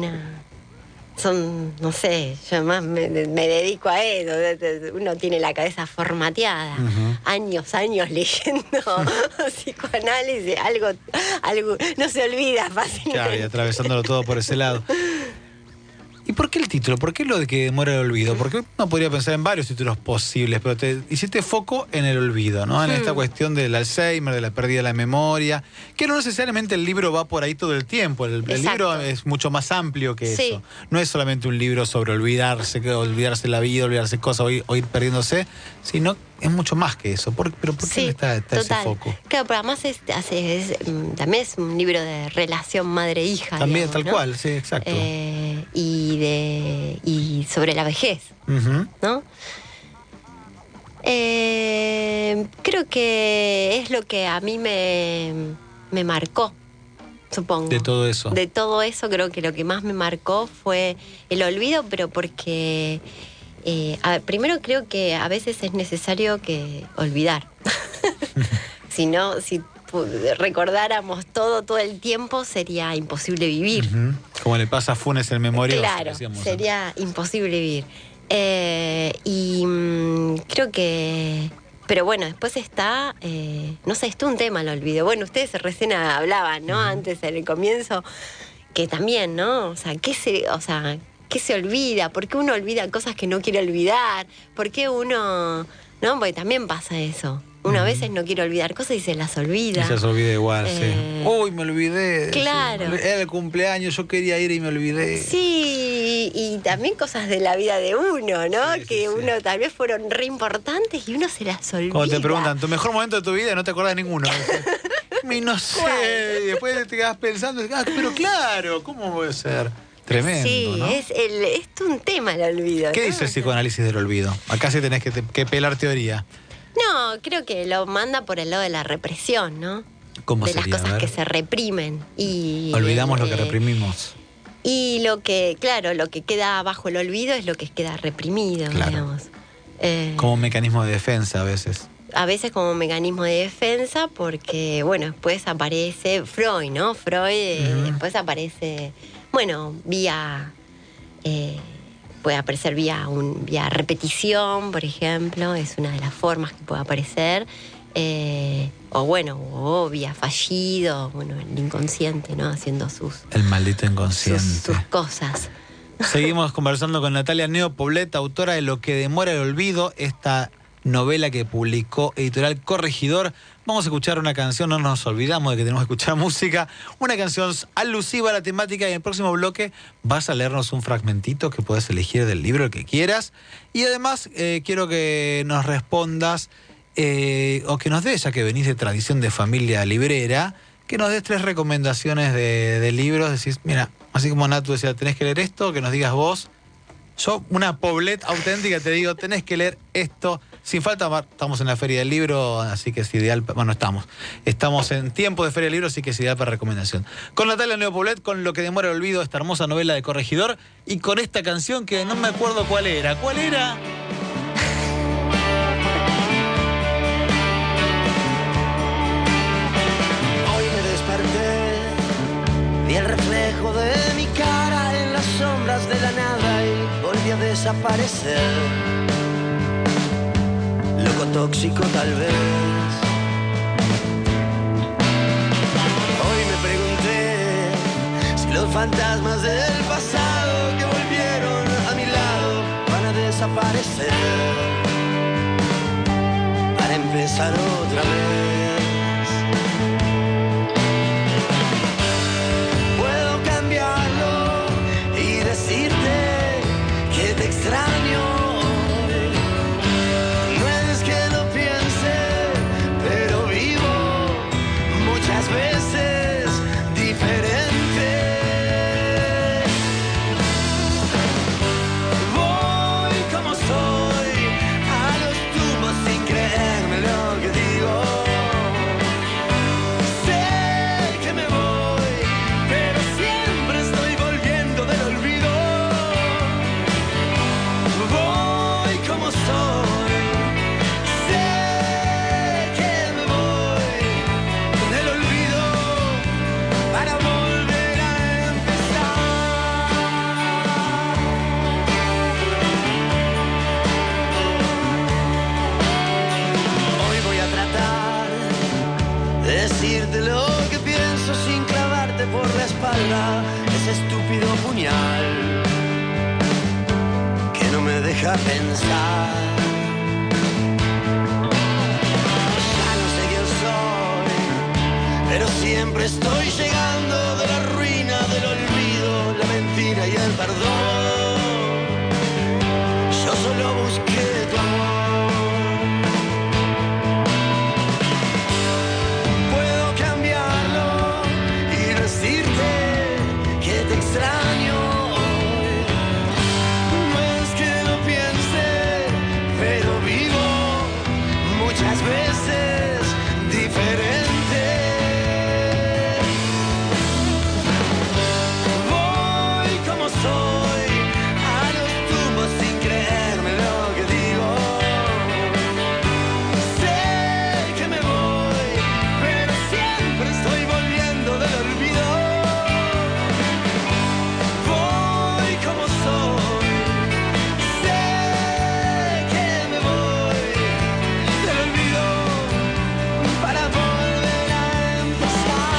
no sé, yo más me dedico a eso. Uno tiene la cabeza formateada. Años leyendo psicoanálisis, algo no se olvida fácilmente. Claro, y atravesándolo todo por ese lado. ¿Y por qué el título? ¿Por qué lo de que demora el olvido? Porque uno podría pensar en varios títulos posibles, pero te hiciste foco en el olvido, ¿no? En esta cuestión del Alzheimer, de la pérdida de la memoria, que no necesariamente el libro va por ahí todo el tiempo. El libro es mucho más amplio que eso. No es solamente un libro sobre olvidarse la vida, olvidarse cosas o ir perdiéndose, sino es mucho más que eso. ¿Pero por qué está ese foco? Claro, pero además también es un libro de relación madre-hija. También, digamos, tal ¿no? cual, sí, exacto. Y sobre la vejez, ¿no? Creo que es lo que a mí me marcó, supongo. De todo eso. De todo eso creo que lo que más me marcó fue el olvido, pero porque... primero creo que a veces es necesario olvidar. Si recordáramos todo el tiempo, sería imposible vivir. Como le pasa a Funes el Memorioso. Claro, sería imposible vivir. Y creo que... Pero bueno, después está... no sé, es todo un tema el olvido. Bueno, ustedes recién hablaban, ¿no? Antes, en el comienzo, que también, ¿no? O sea, ¿qué se olvida? ¿Por qué uno olvida cosas que no quiere olvidar? ¿Por qué uno...? ¿No? Porque también pasa eso. Uno a veces no quiere olvidar cosas y se las olvida. Y se olvida igual, sí. Uy, me olvidé. Claro. Era el cumpleaños, yo quería ir y me olvidé. Sí, y también cosas de la vida de uno, ¿no? Sí, uno tal vez fueron re importantes y uno se las olvida. Cuando te preguntan, ¿tu mejor momento de tu vida? No te acordás de ninguno. Y no sé. Y después te quedás pensando, pero claro, ¿cómo puede ser? Tremendo, sí, ¿no? Es un tema el olvido. ¿Qué dice el psicoanálisis del olvido? Acá sí tenés que pelar teoría. No, creo que lo manda por el lado de la represión, ¿no? ¿Cómo de sería? las cosas que se reprimen. Y olvidamos lo que reprimimos. Y lo que queda bajo el olvido es lo que queda reprimido, digamos. Como un mecanismo de defensa a veces. A veces como un mecanismo de defensa porque, bueno, después aparece Freud, ¿no? Después aparece, bueno, puede aparecer vía repetición, por ejemplo, es una de las formas que puede aparecer. O vía fallido, el inconsciente, ¿no? Haciendo el maldito inconsciente. Sus cosas. Seguimos conversando con Natalia Neo Poblet, autora de Lo que demora el olvido, esta novela que publicó Editorial Corregidor. Vamos a escuchar una canción, no nos olvidamos de que tenemos que escuchar música, una canción alusiva a la temática, y en el próximo bloque vas a leernos un fragmentito que puedes elegir del libro, el que quieras. Y además quiero que nos respondas, o que nos des, ya que venís de tradición de familia librera, que nos des 3 recomendaciones de libros. Decís, mira, así como Natu decía, tenés que leer esto, que nos digas vos. Yo, una Poblet auténtica, te digo, tenés que leer esto. Sin falta, estamos en la Feria del Libro, así que es ideal. Bueno, estamos en tiempo de Feria del Libro, así que es ideal para recomendación. Con Natalia Neopoblet, con Lo que demora el olvido, esta hermosa novela de Corregidor, y con esta canción que no me acuerdo cuál era. ¿Cuál era? Hoy me desperté, vi el reflejo de mi cara en las sombras de la nada y volví a desaparecer. Loco tóxico tal vez. Hoy me pregunté si los fantasmas del pasado que volvieron a mi lado van a desaparecer para empezar otra vez. Puedo cambiarlo y decirte que te extraño. Veces diferente. Voy como soy a los tumbos sin creerme lo que digo. Sé que me voy, pero siempre estoy volviendo del olvido. Voy como soy. Sé que me voy del olvido para volver a empezar. Hoy voy a tratar de decirte lo que pienso sin clavarte por la espalda ese estúpido puñal que no me deja pensar. Ya no sé quién soy, pero siempre estoy llegando de la ruina, del olvido, la mentira y el perdón. Yo solo busqué tu amor. Puedo cambiarlo y decirte que te extraño hoy. No es que lo piense, pero vivo muchas veces diferente. Soy a los tumbos sin creerme lo que digo. Sé que me voy, pero siempre estoy volviendo del olvido. Voy como soy. Sé que me voy del olvido para volver a empezar.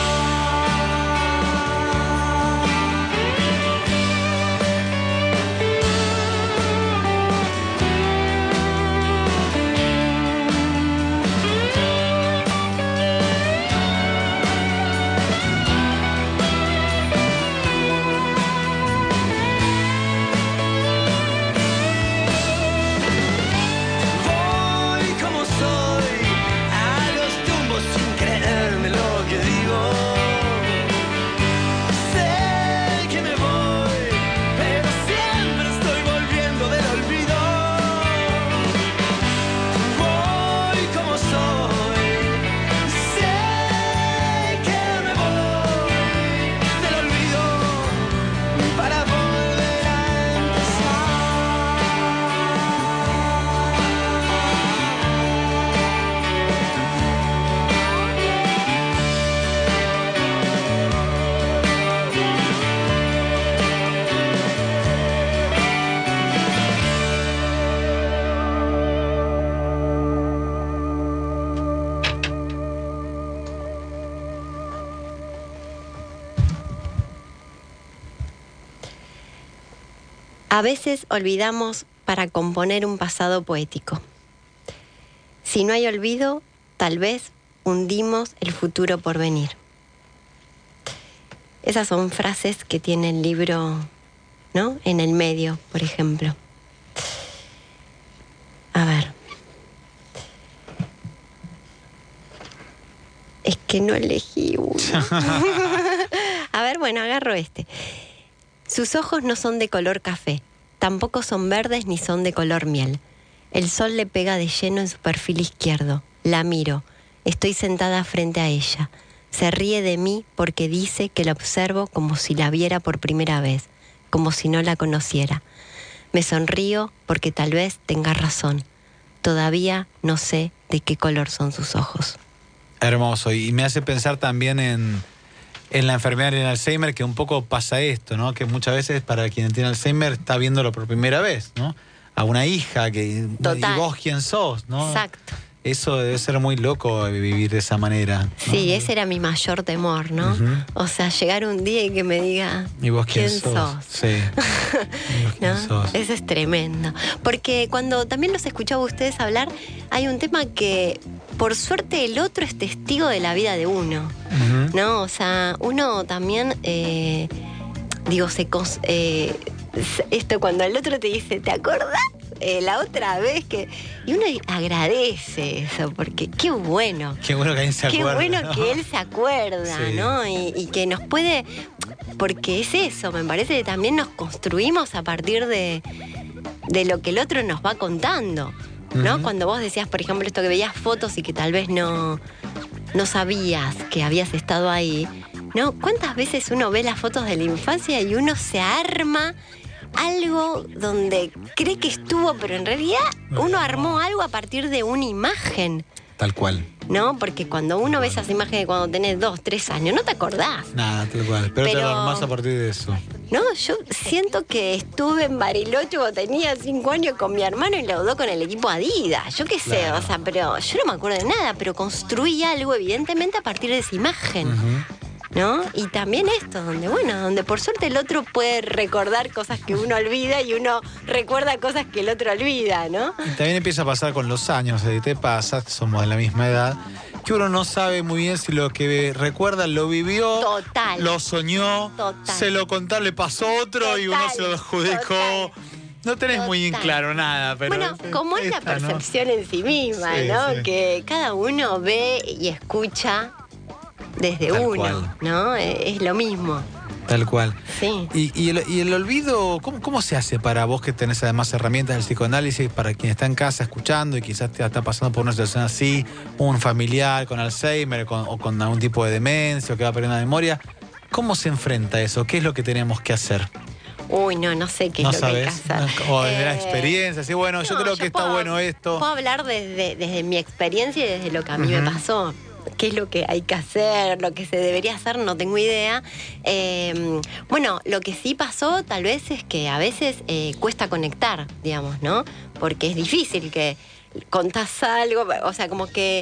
Voy como soy a los tumbos sin creerme lo que digo. Sé que me voy, pero siempre estoy volviendo del olvido. Voy como soy. Sé que me voy del olvido para volver a empezar. A veces olvidamos para componer un pasado poético. Si no hay olvido, tal vez hundimos el futuro por venir. Esas son frases que tiene el libro, ¿no? En el medio, por ejemplo. A ver. Es que no elegí uno. A ver, bueno, agarro este. Sus ojos no son de color café, tampoco son verdes ni son de color miel. El sol le pega de lleno en su perfil izquierdo. La miro. Estoy sentada frente a ella. Se ríe de mí porque dice que la observo como si la viera por primera vez, como si no la conociera. Me sonrío porque tal vez tenga razón. Todavía no sé de qué color son sus ojos. Hermoso. Y me hace pensar también en la enfermedad del Alzheimer, que un poco pasa esto, ¿no? Que muchas veces para quien tiene Alzheimer está viéndolo por primera vez, ¿no? A una hija que... Total. ¿Y vos quién sos? ¿No? Exacto. Eso debe ser muy loco vivir de esa manera, ¿no? Sí, ese era mi mayor temor, ¿no? Uh-huh. O sea, llegar un día y que me diga... ¿Y vos quién sos? Sí. ¿Y vos quién sos? Eso es tremendo. Porque cuando también los escuchaba a ustedes hablar, hay un tema que, por suerte, el otro es testigo de la vida de uno, uh-huh. ¿no? O sea, uno también, esto cuando el otro te dice, ¿te acordás? La otra vez que... Y uno agradece eso, porque qué bueno. Qué bueno que él se acuerda. Qué bueno, ¿no? que él se acuerda, sí. ¿no? Y que nos puede... Porque es eso, me parece que también nos construimos a partir de lo que el otro nos va contando, ¿no? Uh-huh. Cuando vos decías, por ejemplo, esto que veías fotos y que tal vez no sabías que habías estado ahí, ¿no? ¿Cuántas veces uno ve las fotos de la infancia y uno se arma algo donde cree que estuvo, pero en realidad uno armó algo a partir de una imagen? Tal cual. ¿No? Porque cuando uno ve esas imágenes cuando tenés 2, 3 años, no te acordás. Nada, tal cual. Pero te lo armás a partir de eso. No, yo siento que estuve en Bariloche cuando tenía 5 años con mi hermano y laudó con el equipo Adidas. Yo qué sé, claro. O sea, pero yo no me acuerdo de nada, pero construí algo evidentemente a partir de esa imagen. Uh-huh. ¿No? Y también esto, donde por suerte el otro puede recordar cosas que uno olvida y uno recuerda cosas que el otro olvida, ¿no? Y también empieza a pasar con los años, te pasa, somos de la misma edad, que uno no sabe muy bien si lo que recuerda lo vivió, total, lo soñó, total, se lo contó, le pasó otro, total, y uno se lo adjudicó. Total. No tenés muy en claro nada, pero... Bueno, como es la percepción, ¿no? En sí misma, sí, ¿no? Sí. Que cada uno ve y escucha desde tal uno, cual. ¿No? Es lo mismo. Tal cual. Sí. Y el olvido, ¿cómo se hace para vos que tenés además herramientas del psicoanálisis, para quien está en casa escuchando y quizás te está pasando por una situación así, un familiar con Alzheimer o con algún tipo de demencia o que va perdiendo la memoria? ¿Cómo se enfrenta eso? ¿Qué es lo que tenemos que hacer? Uy, no sé qué es lo que hay que hacer. O de la experiencia, sí, bueno, yo creo que está bueno esto. Puedo hablar desde mi experiencia y desde lo que a mí me pasó. ¿Qué es lo que hay que hacer? Lo que se debería hacer, no tengo idea. Bueno, lo que sí pasó tal vez es que a veces cuesta conectar, digamos, ¿no? Porque es difícil que contás algo, o sea, como que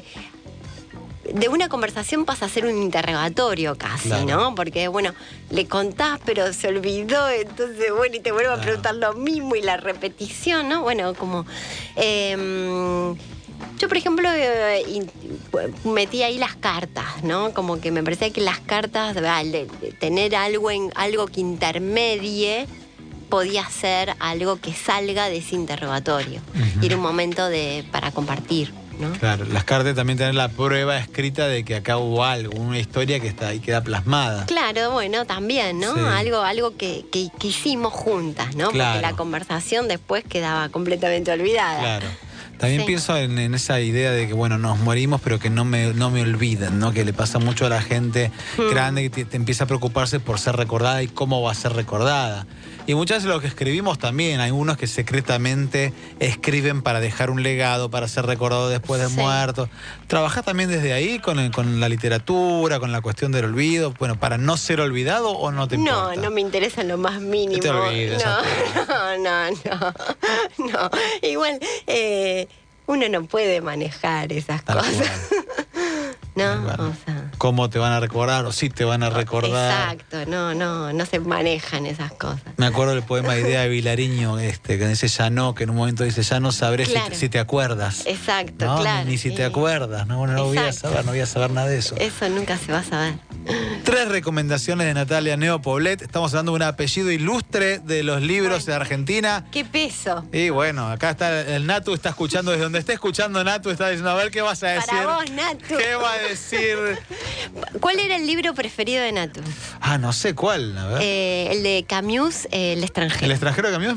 de una conversación pasa a ser un interrogatorio casi, claro. ¿No? Porque, bueno, le contás, pero se olvidó, entonces, bueno, y te vuelvo a preguntar lo mismo y la repetición, ¿no? Bueno, como... yo, por ejemplo, metí ahí las cartas, ¿no? Como que me parecía que las cartas, de tener algo que intermedie, podía ser algo que salga de ese interrogatorio. Uh-huh. Y era un momento para compartir, ¿no? Claro, las cartas también tener la prueba escrita de que acá hubo algo, una historia que está ahí, queda plasmada. Claro, bueno, también, ¿no? Sí. Algo que hicimos juntas, ¿no? Claro. Porque la conversación después quedaba completamente olvidada. Claro. También pienso en esa idea de que, bueno, nos morimos, pero que no me olviden, ¿no? Que le pasa mucho a la gente grande que te empieza a preocuparse por ser recordada y cómo va a ser recordada. Y muchas veces lo que escribimos también, hay unos que secretamente escriben para dejar un legado, para ser recordado después de muertos. ¿Trabajás también desde ahí con la literatura, con la cuestión del olvido? Bueno, ¿para no ser olvidado o no te importa? No me interesa en lo más mínimo. No te olvides. No. Igual, uno no puede manejar esas cosas. ¿No? O sea... cómo te van a recordar o si te van a recordar. Exacto, no se manejan esas cosas. Me acuerdo del poema Idea de Vilariño, que dice ya no, que en un momento dice ya no sabré si te acuerdas. Exacto, ¿no? claro. Ni si te acuerdas, no voy a saber nada de eso. Eso nunca se va a saber. 3 recomendaciones de Natalia Neopoblet. Estamos hablando de un apellido ilustre de los libros de Argentina. ¡Qué peso! Y bueno, acá está el Natu, está escuchando, desde donde esté escuchando Natu, está diciendo, a ver qué vas a decir. Para vos, Natu. ¿Qué va a decir? ¿Cuál era el libro preferido de Natu? No sé cuál, a ver. El de Camus, El extranjero. ¿El extranjero de Camus?